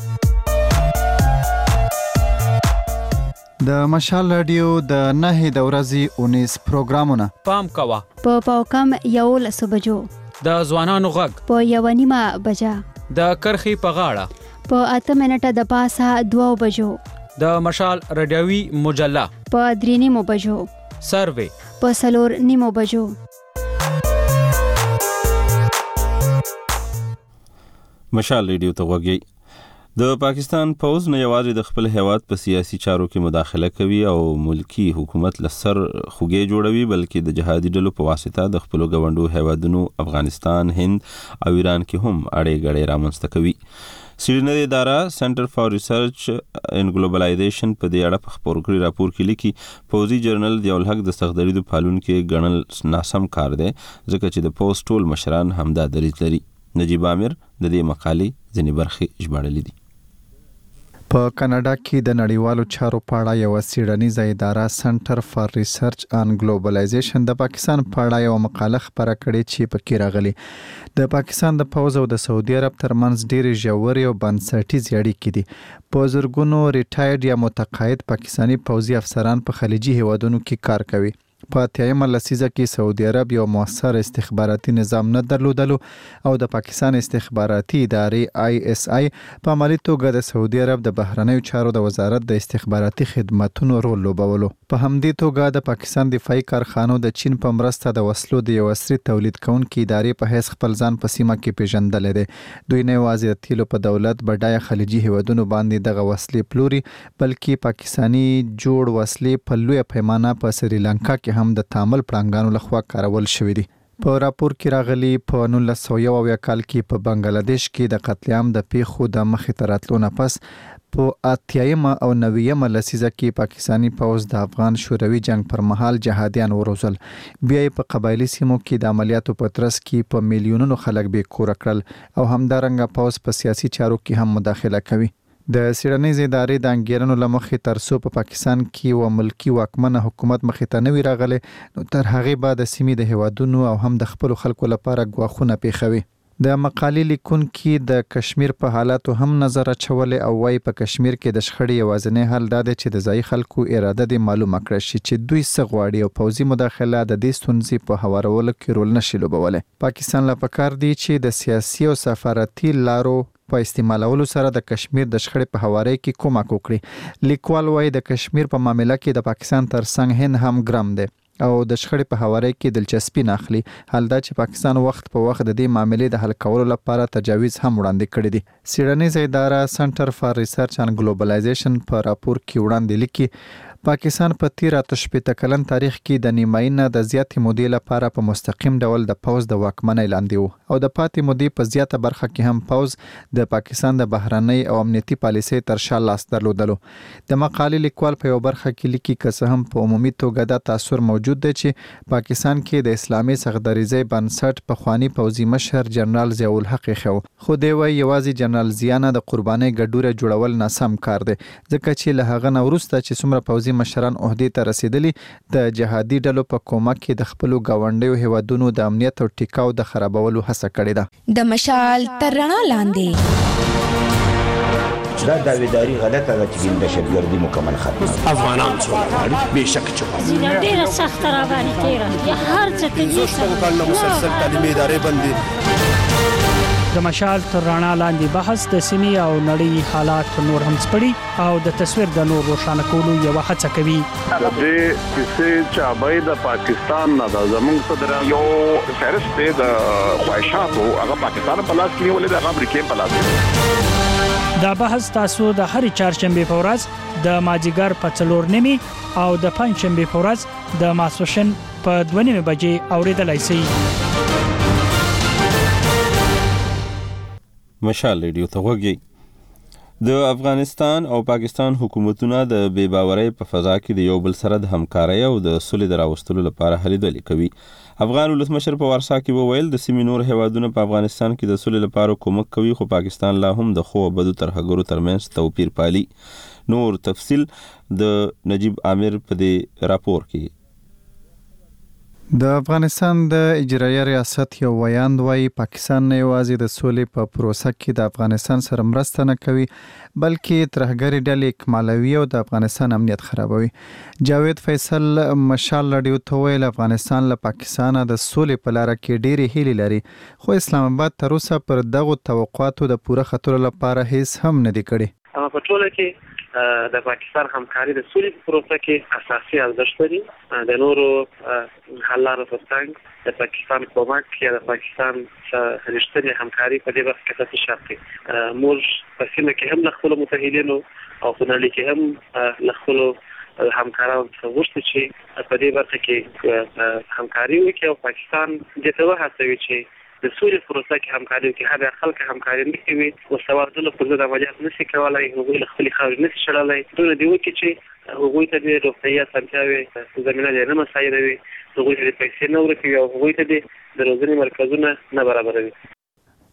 د مشال رادیو د نهه د ورځې اونیس پروګرامونه پام کوه په پاوکم یو لسو بجو، د ځوانانو غږ په یو نیمه بجا، د کرخي په غاړه په اته منټه د پاسه دوه بجو، د مشال رادیوي مجله په درې نیمو بجو، سروي په څلور نیمو بجو. مشال ریډیو ته غوږی. د پاکستان پوز نه یوازې د خپل هیواد په سیاسي چارو کې مداخله کوي او ملکی حکومت لسر خوږی جوړوي، بلکې د جهادي ډلو په واسطه د خپل غونډو هیوادونو افغانستان، هند او ایران کې هم اړې غړې رامنځته کوي. سیډنی اداره سنټر فار ریسرچ ان ګلوبلایزیشن په دې اړه په خبرو کړي راپور کې لیکي پوزي جرنل ضیاء الحق د سختدریدو پالون کې ګڼل ناسم کار دی ځکه چې د پوز ټول مشران همدا دریځ لري. نجیب عامر د دې مقالې ځینې برخې ژباړلې دي. په کاناډا کې د نړیوالو چارو په اړه یو څېړنیزه اداره سنټر فار ریسرچ آن ګلوبلایزیشن د پاکستان په اړه یو مقاله خپره کړې چې پکې راغلي د پاکستان د پوز او د سعودي عرب ترمنځ ډېرې ژورې او بنسټیزې اړیکې دي. په زرګونو ریټایرډ یا متقاعد پاکستانی پوځي افسران په خلیجي هیوادونو کې کار کوي. په اتیایمه لسیزه کې سعودي عرب یو موثر استخباراتي نظام نه درلودلو او د پاکستان استخباراتي ادارې آی اس آی په عملي توګه د سعودي عرب د بهرنیو چارو د وزارت د استخباراتي خدماتونو رول لوبولو. په همدې توګه د پاکستان دفاعي کارخانو د چین په مرسته د وسلو د یو عصري تولید کوونکي ادارې په حیث خپل ځان په سیمه کې پیژندل دي. دوی نه یوازې د تیلو په دولت بډایه خلیجي هیوادونو باندې دغه وسلې پلوري بلکې پاکستانی جوړ وسلې په لویه پیمانه په سریلانکا کې هم د تعامل پړانګانو لخوا کارول شوې دي. په راپور کې راغلي په نولس سوه یو اویا کال کې په بنگلاديش کې د قتل عام د پیښو د مخې ته راتلو نه پس په اتیایمه او نویمه لسیزه کې پاکستانی پوځ د افغان شوروي جنگ پر مهال جهادیان وروزل. بیا په قبایلی سیمو کې د عملیاتو په ترڅ کې په میلیونونو خلک بې کوره کړل او همدارنګه پوځ په سیاسي چارو کې هم مداخله کوي. د څېړنیزې ادارې د انګیرنو له مخې تر څو په پاکستان کې و ملکی واکمنه حکومت مخې ته نه وي راغلی نو تر هغې به د سیمې د هیوادونو او هم د خپلو خلکو لپاره ګواښونه پیښوي. د مقالې لیکونکي د کشمیر په حالاتو هم نظر اچولی او وايي په کشمیر کې د شخړې یوازینی حل دا دی چې د ځایي خلکو اراده دې معلومه کړه شي چې دوی څه غواړي او پوځي مداخله د دې ستونزې په هوارولو کې رول نشي لوبولی. پاکستان لا پکار دی چې د سیاسي او سفارتي لارو په استعمالولو سره د کشمیر د شخړې په هواري کې کومک وکړي. لیکوال وايي د کشمیر په معاملې کې د پاکستان ترڅنګ هند هم ګرم دی او د شخړې په هواري کې دلچسپي نه اخلي. حال دا چې پاکستان وخت په وخت د دې معاملې د حل کولو لپاره تجاویز هم وړاندې کړی دی. څېړنیزه اداره سنټر فار ریسرچ آن ګلوبلایزیشن په راپور کې وړاندې لیکي پاکستان په تیر اته شپېته کلن تاریخ کې د نیمایي نه د زیاتې مودې لپاره په مستقیم ډول د پوځ د واکمنۍ لاندې و او د پاتې مودې په زیاته برخه کې هم پوځ د پاکستان د بهرنۍ او امنیتي پالیسۍ تر شا لاس درلودلو. د مقالې لیکوال په یو برخه کې لیکي که څه هم په عمومي توګه دا تاثر موجود دی چې پاکستان کې د اسلامي صخدریزۍ بنسټ پخوانی پوځي مشر جنرال ضیاء الحق خو خو دی وايي یوازې جنرال ضیاء د قربانۍ ګډوره جوړول ناسم کار دی ځکه چې له هغه نه وروسته چې څومره پوځي مشران عہدې ته رسیدلي د جهادي ډلو په کومک کې د خپلو ګاونډیو هیوادونو د امنیت او ټیکاو د خرابولو هڅه کړې ده. د مشال تر رڼا لاندې دا داویداری غلطه ده چې دهشتګردي مکمل ختمه افغانان څو غواړي بېشکه چې ډېره سخته راباندې تېره هر څه کوي شپږ کلونه مسلسل تعلیمي ادارې بندي. د مشال تر رڼا لاندې بحث د سیمې او نړۍ حالات نور هم سپړي او د تصویر د نور روښانه کولو یو هڅه کوي. د دې کیسې چابای د پاکستان نه د زمونږ صدر یو فهرست دی د خواهشاتو هغه پاکستان په لاس کې ولې د امریکا په لاس کې. دا بحث تاسو د هر چهارشنبه په ورځ د ماجیګر په څلور نیمي او د پنځشنبه په ورځ د ماسوشن په دوه نیمه بجې اوریدلای شئ. مشال ریډیو ته وګورئ. د افغانستان او پاکستان حکومتونه د بې باورۍ په فضا کې د یو بل سره د همکارۍ او د سولې د راوستلو لپاره هلې ځلې کوي. افغان ولسمشر په ورسا کې وویل د سیمې نور هیوادونه په افغانستان کې د سولې لپاره کومک کوي خو پاکستان لا هم د ښو او بدو ترهګرو ترمنځ توپیر پالي. نور تفصیل د نجیب عامر په دې راپور کې. د افغانستان د اجرایه ریاست یو ویاند وايي پاکستان نه یوازې د سولې په پروسه کې د افغانستان سره مرسته نه کوي بلکې ترهګري ډلې اکمالوي او د افغانستان امنیت خرابوي. جاوید فیصل مشال رادیو ته ویل افغانستان له پاکستان د سولې په لار کې ډېرې هیلې لري خو اسلام آباد تر اوسه پر دغه توقعاتو د پوره خطر لپاره هیڅ هم نه دی کړی. په ټوله کې د پاکستان همکاري د سولې په پروسه کې اساسي ارزښت لري. د نورو حل لارو ترڅنګ د پاکستان کومک یا د پاکستان رښتینې همکاري په دې برخه کې اساسي شرط دی. موږ په سیمه کې هم له خپلو متحدینو او په نړۍ کې هم له خپلو همکارانو څخه غوښتي چې په دې برخه کې همکاري وکړي او پاکستان دې ته وهڅوي چې د سولې پروسه کې همکاري وکړي. هغه خلک همکاري نه کوي او سوادونه پر ضد عملیات نشي کولای هغوی له خپلې خاورې نشي شړلی. دونه دې وکړي چې هغوی ته د روغتیايي اسانتیاوې زمینه یې نه مساعدوي هغوی ته د پیسې نه ورکوي او هغوی ته د روزنې مرکزونه نه برابروي.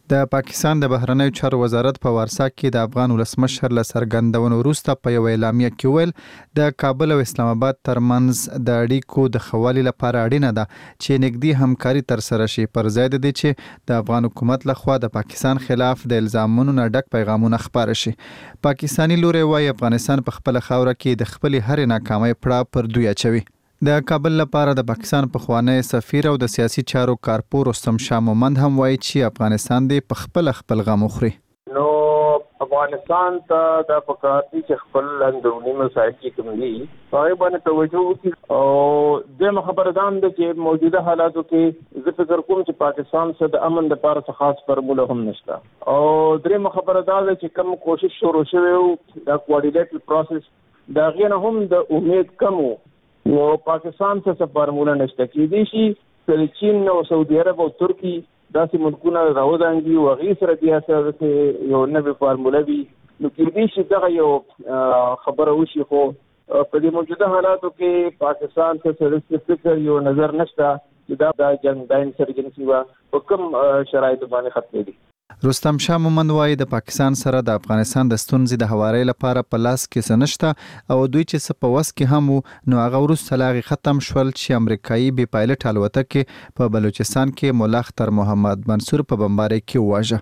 د پاکستان د بهرنیو چارو وزارت په وارسا کې د افغان ولسمشر له څرګندونو وروسته په یو اعلامیه کې ویل د کابل او اسلام آباد ترمنځ د اړیکو د خوالي لپاره اړینه ده چې نږدې همکاري ترسره شي، پر ځای د دې چې د افغان حکومت لخوا د پاکستان خلاف د الزامونو نه ډک پیغامونه خپاره شي. پاکستانی لوري وايي افغانستان په خپل خاوره کې د خپل هر ناکامۍ پړه پر دوی اچوي. د کابل لپاره د پاکستان پخوانی سفیر او د سیاسي چارو کارپور رستم شاه مومند هم وایي چې افغانستان دی په خپل خپل غم خوري. نو افغانستان ته د پکارتي چې خپل اندرونی مسایل چې کوم دي هغه باندې توجه وکړي او د خبردان د چې موجوده حالاتو کې زه فکر کوم چې پاکستان سره د امن لپاره څه خاص فرموله هم نشته او درې خبردار چې کوم کوشش شروع شوی او د کوارډینیټ پروسس دا غینه هم د امید کمو نو پاکستان څخه فارموله نشته کېدی شي چې چین او سعودي عرب او ترکی داسې ملکونه راوځي او غي سره د سیاست یو نوې فارموله وي نو کېدی شي دا یو خبره وشي خو په دې موجوده حالاتو کې پاکستان څخه فکر یو نظر نشته چې دا د جنگ د انسرجنسي وا په کوم شرایطو باندې ختمې دي. رستم شاه مومند وایي د پاکستان سره د افغانستان د ستونزې د هواري لپاره په لاس کې څه نشته او دوی چې څه په وس کې هم نو هغه وروسته لاغي ختم شول چې امریکایي بي پایلټ الوتکه په بلوچستان کې مولا اختر محمد منصور په بمبارۍ کې وواژه.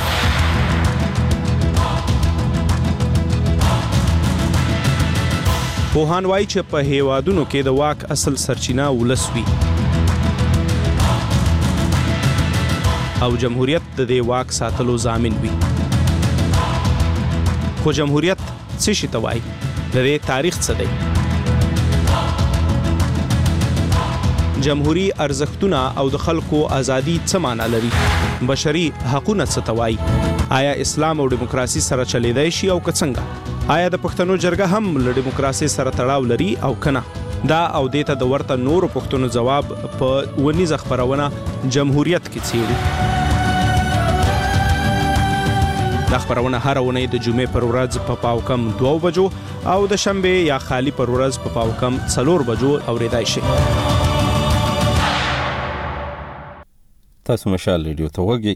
پوهان وایي چې په هیوادونو کې د واک اصل سرچینه ولس وي او جمهوریت د دې واک ساتلو ضامن وي. خو جمهوریت څه شي ته وایي؟ د دې تاریخ څه دی؟ جمهوری ارزښتونه او د خلکو ازادي څه معنا لري؟ بشري حقوقونه څه ته وایي؟ آیا اسلام او دیموکراسي سره چلیدای شي او که څنګه؟ آیا د پښتنو جرګه هم له دیموکراسي سره تړاو لري او کنه؟ دا او دیته د ورته نورو پښتنو جواب په ونیزه خبرونه جمهوریت کې څیړي. دا خبرونه هر ونې د جمعې پر ورځ په پاو کم دوه بجو او د شنبه یا خالی پر ورځ په پاو کم څلور بجو اوریدای شي. تاسو مشال ریډیو ته وګورئ.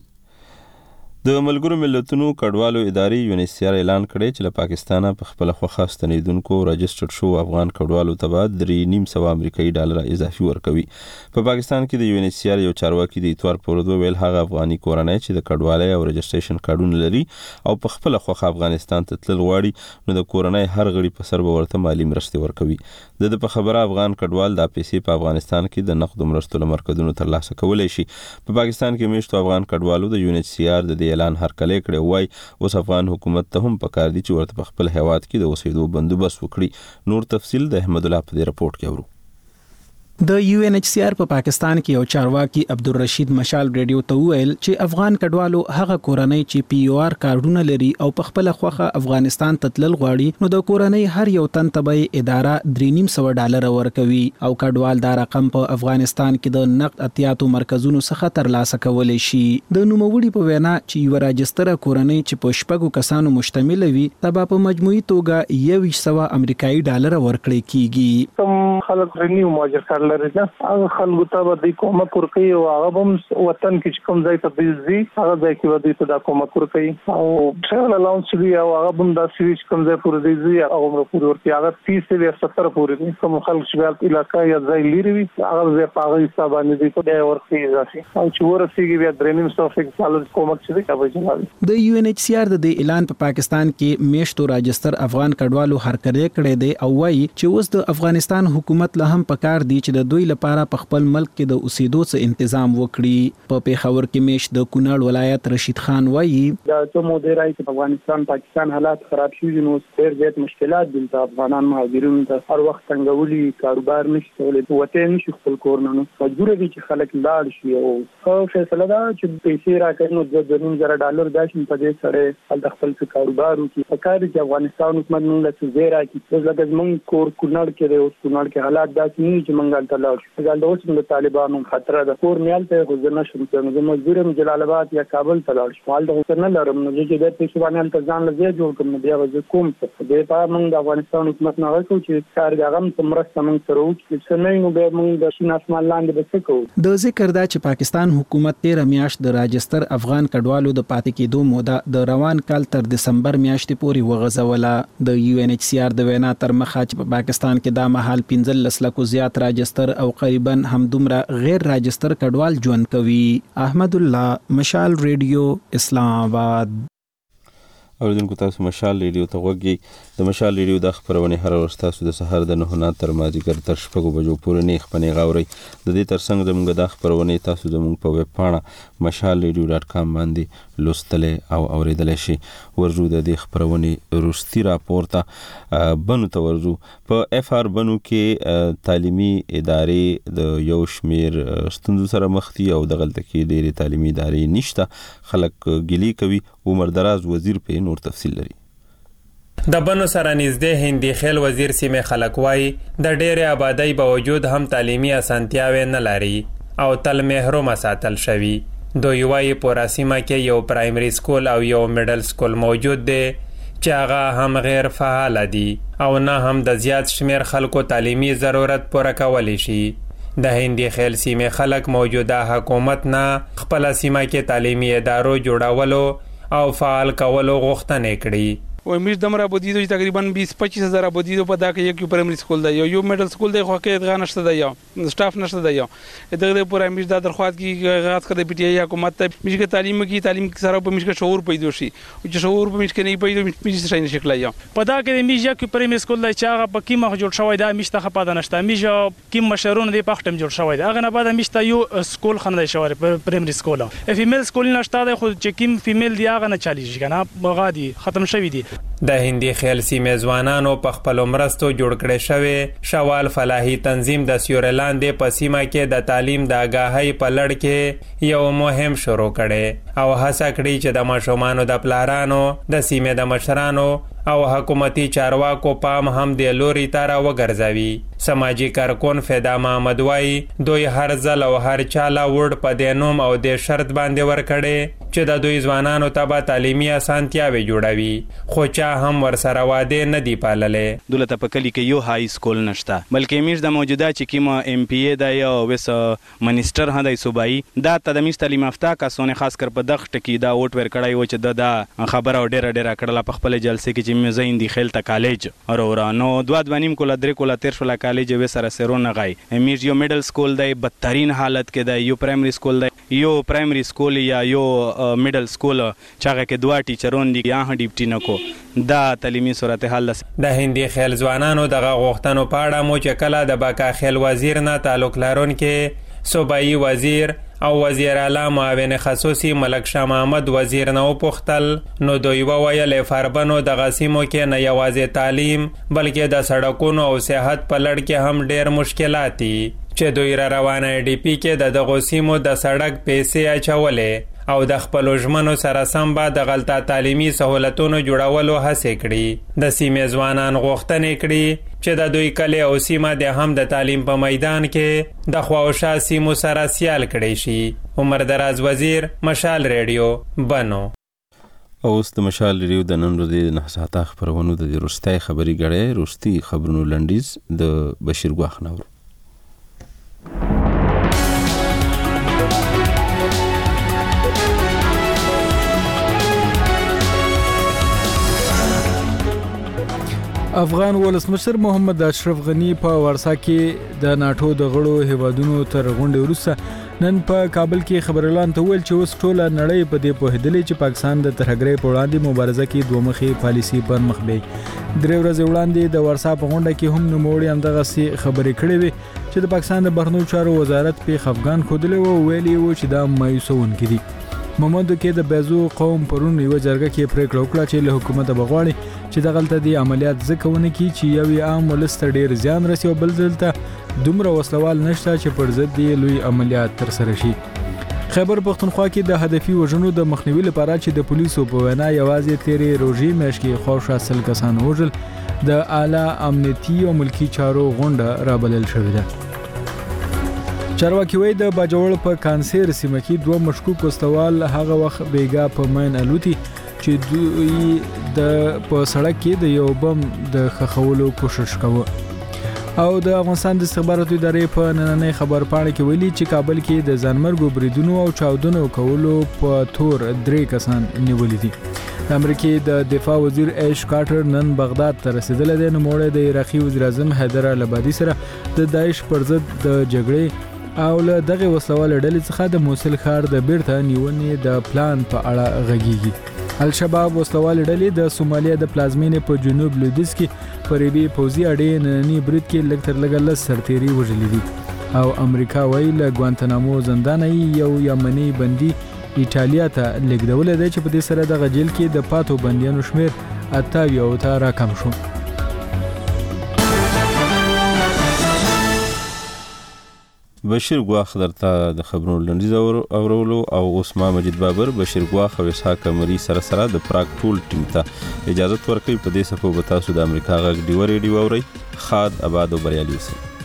د ملګرو ملتونو کډوالو ادارې یونیسیار اعلان کړی چې له پاکستانه په خپل خوښه ستنیدونکو رجسټر شو افغان کډوالو ته به درې نیم سوه امریکایي ډالر اضافي ورکوي. په پاکستان کې د یونیسیار یو چارواکي د اتوار پر ورځ ویل هغه افغاني کورنۍ چې د کډوالۍ او رجسټریشن کارډونه لري او په خپل خوښه افغانستان ته تلل غواړي نو د کورنۍ هر غړي په سر به ورته مالی مرستې ورکوي. د په خبره افغان کډوال د پیسې په افغانستان کې د نقد مرستو له مرکزونو ترلاسه کولی شي. په پاکستان کې میشتو افغان کډوالو د یونیسیار د اعلان هرکلی کړی وای اوس افغان حکومت ته هم پکار دي چې ورته په خپل هیواد کې د اوسېدو بندوبست وکړي. نور تفصیل د احمد الله په دې رپورت کې اورو. د یو ان ایچ سی آر په پاکستان کې یو چارواکي عبدالرشید مشال ریډیو ته ویل چې افغان کډوالو هغه کورنۍ چې پی یو آر کارډونه لري او په خپل خوخه افغانستان ته تلل غواړي نو د کورنۍ هر یو تن ته اداره درې نیم سوه ډالر ورکوي او کډوال دا رقم په افغانستان کې د نقد اتیاتو مرکزونو څخه ترلاسه کولی شي. د نوموړي په وینا چې یو راجستره کورنۍ چې په شپږو کسانو مشتمل وي تبا په مجموعي توګه یو سوه امریکایي ډالر ورکړي کیږي. کوم خلک رنیو ماجر لري نه هغه خلکو ته د کومک ورکوي او هغه هم وطن کې کوم ځای ته بيزي هغه ځای کې ودی ته د کومک ورکوي او ټریول الاونس وی او هغه هم د سویچ کوم ځای پورې دی هغه هم پورې ورته هغه تیس یا ستر پورې دي کوم خلک چې په علاقې یا ځای لري وي هغه ځای په هغه حساب باندې دی ته ورکوي ځاسي او چې ورسیږي بیا درېنیم سوفیک سالو کومک چې کوي جوړوي. د یو ان ایچ سی آر د اعلان په پاکستان کې میشتو راجستر افغان کډوالو هرکلی کړی دی او وایي چې اوس د افغانستان حکومت له هم پکار دی چې د دوی لپاره په خپل ملک کې د اوسېدو څخه تنظیم وکړي. په پیښور کې میش د کونړ ولایت رشید خان وایي دا څه مو دی راځي په افغانستان پاکستان حالات خراب شوي نو ډېر زیات مشکلات دي د افغانان مهاجرینو ته هر وخت څنګهولي کاروبار نشي کولای وته نشي خپل کور نه مجبور دي چې خلک لاړ شي او خو فیصله دا چې پیسې راکړي نو د دوه زره ډالر داشم په دې سره د خپل کاروبار وکړي په کار چې افغانستان حکومت نو له زیرا کې د زمون کور کونړ کې د کونړ کې حالات داسې نه چې منګل افغانستان ته لاړ دا اوس د طالبانو خطر د کور میال ته غوښنه شوم چې مزدورم جلال آباد یا کابل ته لاړ شمال د غوښنه لرم نو چې د پېښوانان ته ځان لږه جوړ کوم بیا وځ کوم څه د په موږ د افغانستان حکومت نه غوښتو چې کار دغه تمرسته موږ سره وکړي چې نه نو به موږ د شین اسمان لاندې به څه کوو د ذکر دا چې پاکستان حکومت تیر میاشت د راجستر افغان کډوالو د پاتې کېدو موده د روان کال تر دسمبر میاشتې پورې وغځوله د یو ان ایچ سی آر د وینا تر مخه چې په پاکستان کې دا مهال پنځلس لکو زیات راجستر او قریبا همدومره غیر راجستر کډوال ژوند کوي. احمد الله، مشال ریډیو، اسلام آباد. اوریدونکو تاسو مشال ریډیو ته غوږی د مشال ریډیو د خبرونه هر ورځ تاسو د سحر د نه نه تر مازیګر تر شپږو بجو پورې نه خپنه غاوري د دې ترڅنګ زموږ د خبرونه تاسو زموږ په ویب پاڼه مشال ریډیو ډاټ کام باندې لوستل او اوریدل شي. ورجو د دې خبرونه روستي راپورته بنو ته ورجو په اف ار بنو کې تعلیمي ادارې د یو شمیر ستونزو سره مخ دي او د غلطه کې ډېری تعلیمي ادارې نشته. خلک ګلی کوي. عمر دراز وزیر په نور تفصیل لري. د بنو سره نږدې هندي خیل وزیر سیمه خلک وای د ډېرې آبادی باوجود هم تعلیمي اسانتیاوې نه لري او تل محروم ساتل شوی. دوی وای پورا سیمه کې یو پرایمري سکول او یو میډل سکول موجود دی چې هغه هم غیر فعال دي او نه هم د زیات شمیر خلکو تعلیمي ضرورت پوره کولی شي. د هندي خیل سیمه خلک موجوده حکومت نه خپل سیمه کې تعلیمي ادارو جوړولو او فعال کولو غوښتنه کړې. و میش دمر ابودی دوی تقریبا بیست پچیس هزار ابودی په دا کې یو پرایمري سکول دی یو میډل سکول دی خو کې ادغه نشته دی یو سټاف نشته دی یو دغه پورا میش د درخواست کې غاز کړی پی ټی آی حکومت ته میش کې تعلیم کې تعلیم کې سره په میش کې شعور پیدا شي او چې شعور په میش کې نه پیدا میش څه نه شکل یو په دا کې میش یو پرایمري سکول دی چې هغه په کیمه جوړ شوی دی میش ته خپاده نشته میش کیم مشرونه دی په ختم جوړ شوی دی هغه نه بعد میش ته یو سکول خنده شوی پرایمري سکول فیمیل سکول نشته دی خو چې کیم فیمیل دی هغه نه چالي شي کنه بغادي ختم شوی دی. د هندي خیل سیمه ځوانانو په خپل مرستو جوړ کړي شوی شوال فلاحي تنظیم د سیورلاندې په سیمه کې د تعلیم د آگاهۍ په لړ کې یو مهم شروع کړي او هڅه کړې چې د ماشومانو د پلارانو د سیمه د مشرانو او حکومتي چارواکو پام هم د لوري تاره وګرځوي. سماجی کارکون فدا محمد وای دوی هر ځل او هر چاله وړ په دینوم او د شرط باندې ورکړي چې د دوی ځوانانو ته به تعلیمي اسانتیاوي جوړوي خو چا هم ورسره واده نه دی پاللې. دولت په کلی کې یو های سکول نشته بلکې میش د موجوده چې کیمه ایم پی ای د یو وس منیسټر هدای صوبایي دا تدمیش تعلیم یافته کسونه خاص کر په دغه ټکی دا ووټ ور کړای و چې د خبره ډیره ډیره کړله په خپل جلسه کې چې مزین دی خیل ته کالج اورورانو دوه دوانیم کوله درې کوله تیر شو کالج و سره سرونه غای میش یو میډل سکول دی بدترین حالت کې دی یو پرایمري سکول دی یو پرایمري سکول یا یو میډل سکول چې هغه کې دوه ټیچرون دي یا ډیپټی نکو دا تعلیمي صورتحال د هندي خیل ځوانانو دغه غوښتنو په اړه مو چې کله د باکا خیل وزیر نه تعلق لرونکي صوبایي وزیر او وزیر اعلی معاون خصوصي ملک شاه محمد وزیر نه وپختل نو دوی وویل فاربنو د غسیمو کې نه یوازې تعلیم بلکې د سړکونو او صحت په لړ کې هم ډېر مشکلات دي چې دوی را روانه ډی پی کې د دغه سیمو د سړک پیسې اچولې او د خپل ژمنو سره سم به د غلطه تعلیمي سہولتونو جوړولو هڅه کړي. د سیمې ځوانان غوښتنې کړي چې د دوی کلی او سیمه د هم د تعلیم په میدان کې د خواوشا سیمو سره سیال کړي شي. عمر دراز وزیر، مشال ریډیو، بنو. اوس د مشال ریډیو د نن ورځې نه ساعته خبرونو د روستي خبري غړې روستي خبرونو لنډیز د بشیر ګواخ نور. افغان ولسمشر محمد اشرف غنی په ورسا کې د ناتو د غړو هیوادونو تر غونډې وروسته نن په کابل کې خبرلان ته ویل چې اوس ټوله نړۍ په دې پوهېدلې چې پاکستان د ترهګرۍ په وړاندې مبارزه کې دوه مخې پالیسي پر مخ بیي. درې ورځې وړاندې د ورسا په غونډه کې هم نوموړي همدغه سي خبرې کړې وي چې د پاکستان د بهرنیو چارو وزارت په افغان خودلې وو ویلي وو چې دا مایوسونکي دي. محمد کې د بازو قوم پرون یو جرګه کې پریکړه وکړه چې له حکومت بغواړي چې د غلطه دي عملیات ځکهونه کی چې یو عام ولست ډیر زیان رسي او بل دلته دومره وسلوال نشته چې پر ضد دی لوی عملیات تر سره شي. خیبر پختونخوا کې د هدفي وژنو د مخنیوي لپاره چې د پولیسو په وینا یوازې تیرې روزي مېش کې خوښه سل کسان وژل د اعلی امنیتي او ملکی چارو غونډه را بلل شوې ده. چارواکي وایي د باجوړ په کانسر سیمه کې دوه مشکوک استوال هغه وخت بیګا په ماین الوتي چې دوی د په سړک کې د یو بم د خخولو کوشش کاوه. او د افغانستان د استخباراتو ادارې په نننۍ خبر پاڼه کې ویلي چې کابل کې د ځانمرګو بریدونو او چاودنو کولو په تور درې کسان نیولي دي. د امریکې د دفاع وزیر ایش کارټر نن بغداد ته رسیدلی دی. نوموړی د عراقي وزیر اعظم حیدر العبادي سره د داعش پر ضد د جګړې او له دغه وسلوال ډلې څخه د موصل ښار د بیرته نیونې د پلان په اړه غږیږي. الشباب وسلوال ډلې د سومالیا د پلازمینې په جنوب لویدیځ کې پریبي پوځي اډې نننی برید کې لږ تر لږه لس سرتیري وژلي دي. او امریکا وایي له ګوانتنامو زندان یو یمني بندي ایټالیا ته لیږدولی دی چې په دې سره دغه جیل کې د پاتو بندیانو شمیر اتاویو ته راکم شو. بشیر ګواخ درته د خبرونو لنډیز اورولو او اوس ما مجید بابر بشیر ګواخ او اسحاق امری سره سره د پراګ ټول ټیم ته اجازه ورکوي. په دې صفو به تاسو د امریکا غږ ډیو ریډیو اورئ. خاد آباد او بریالي اوسئ.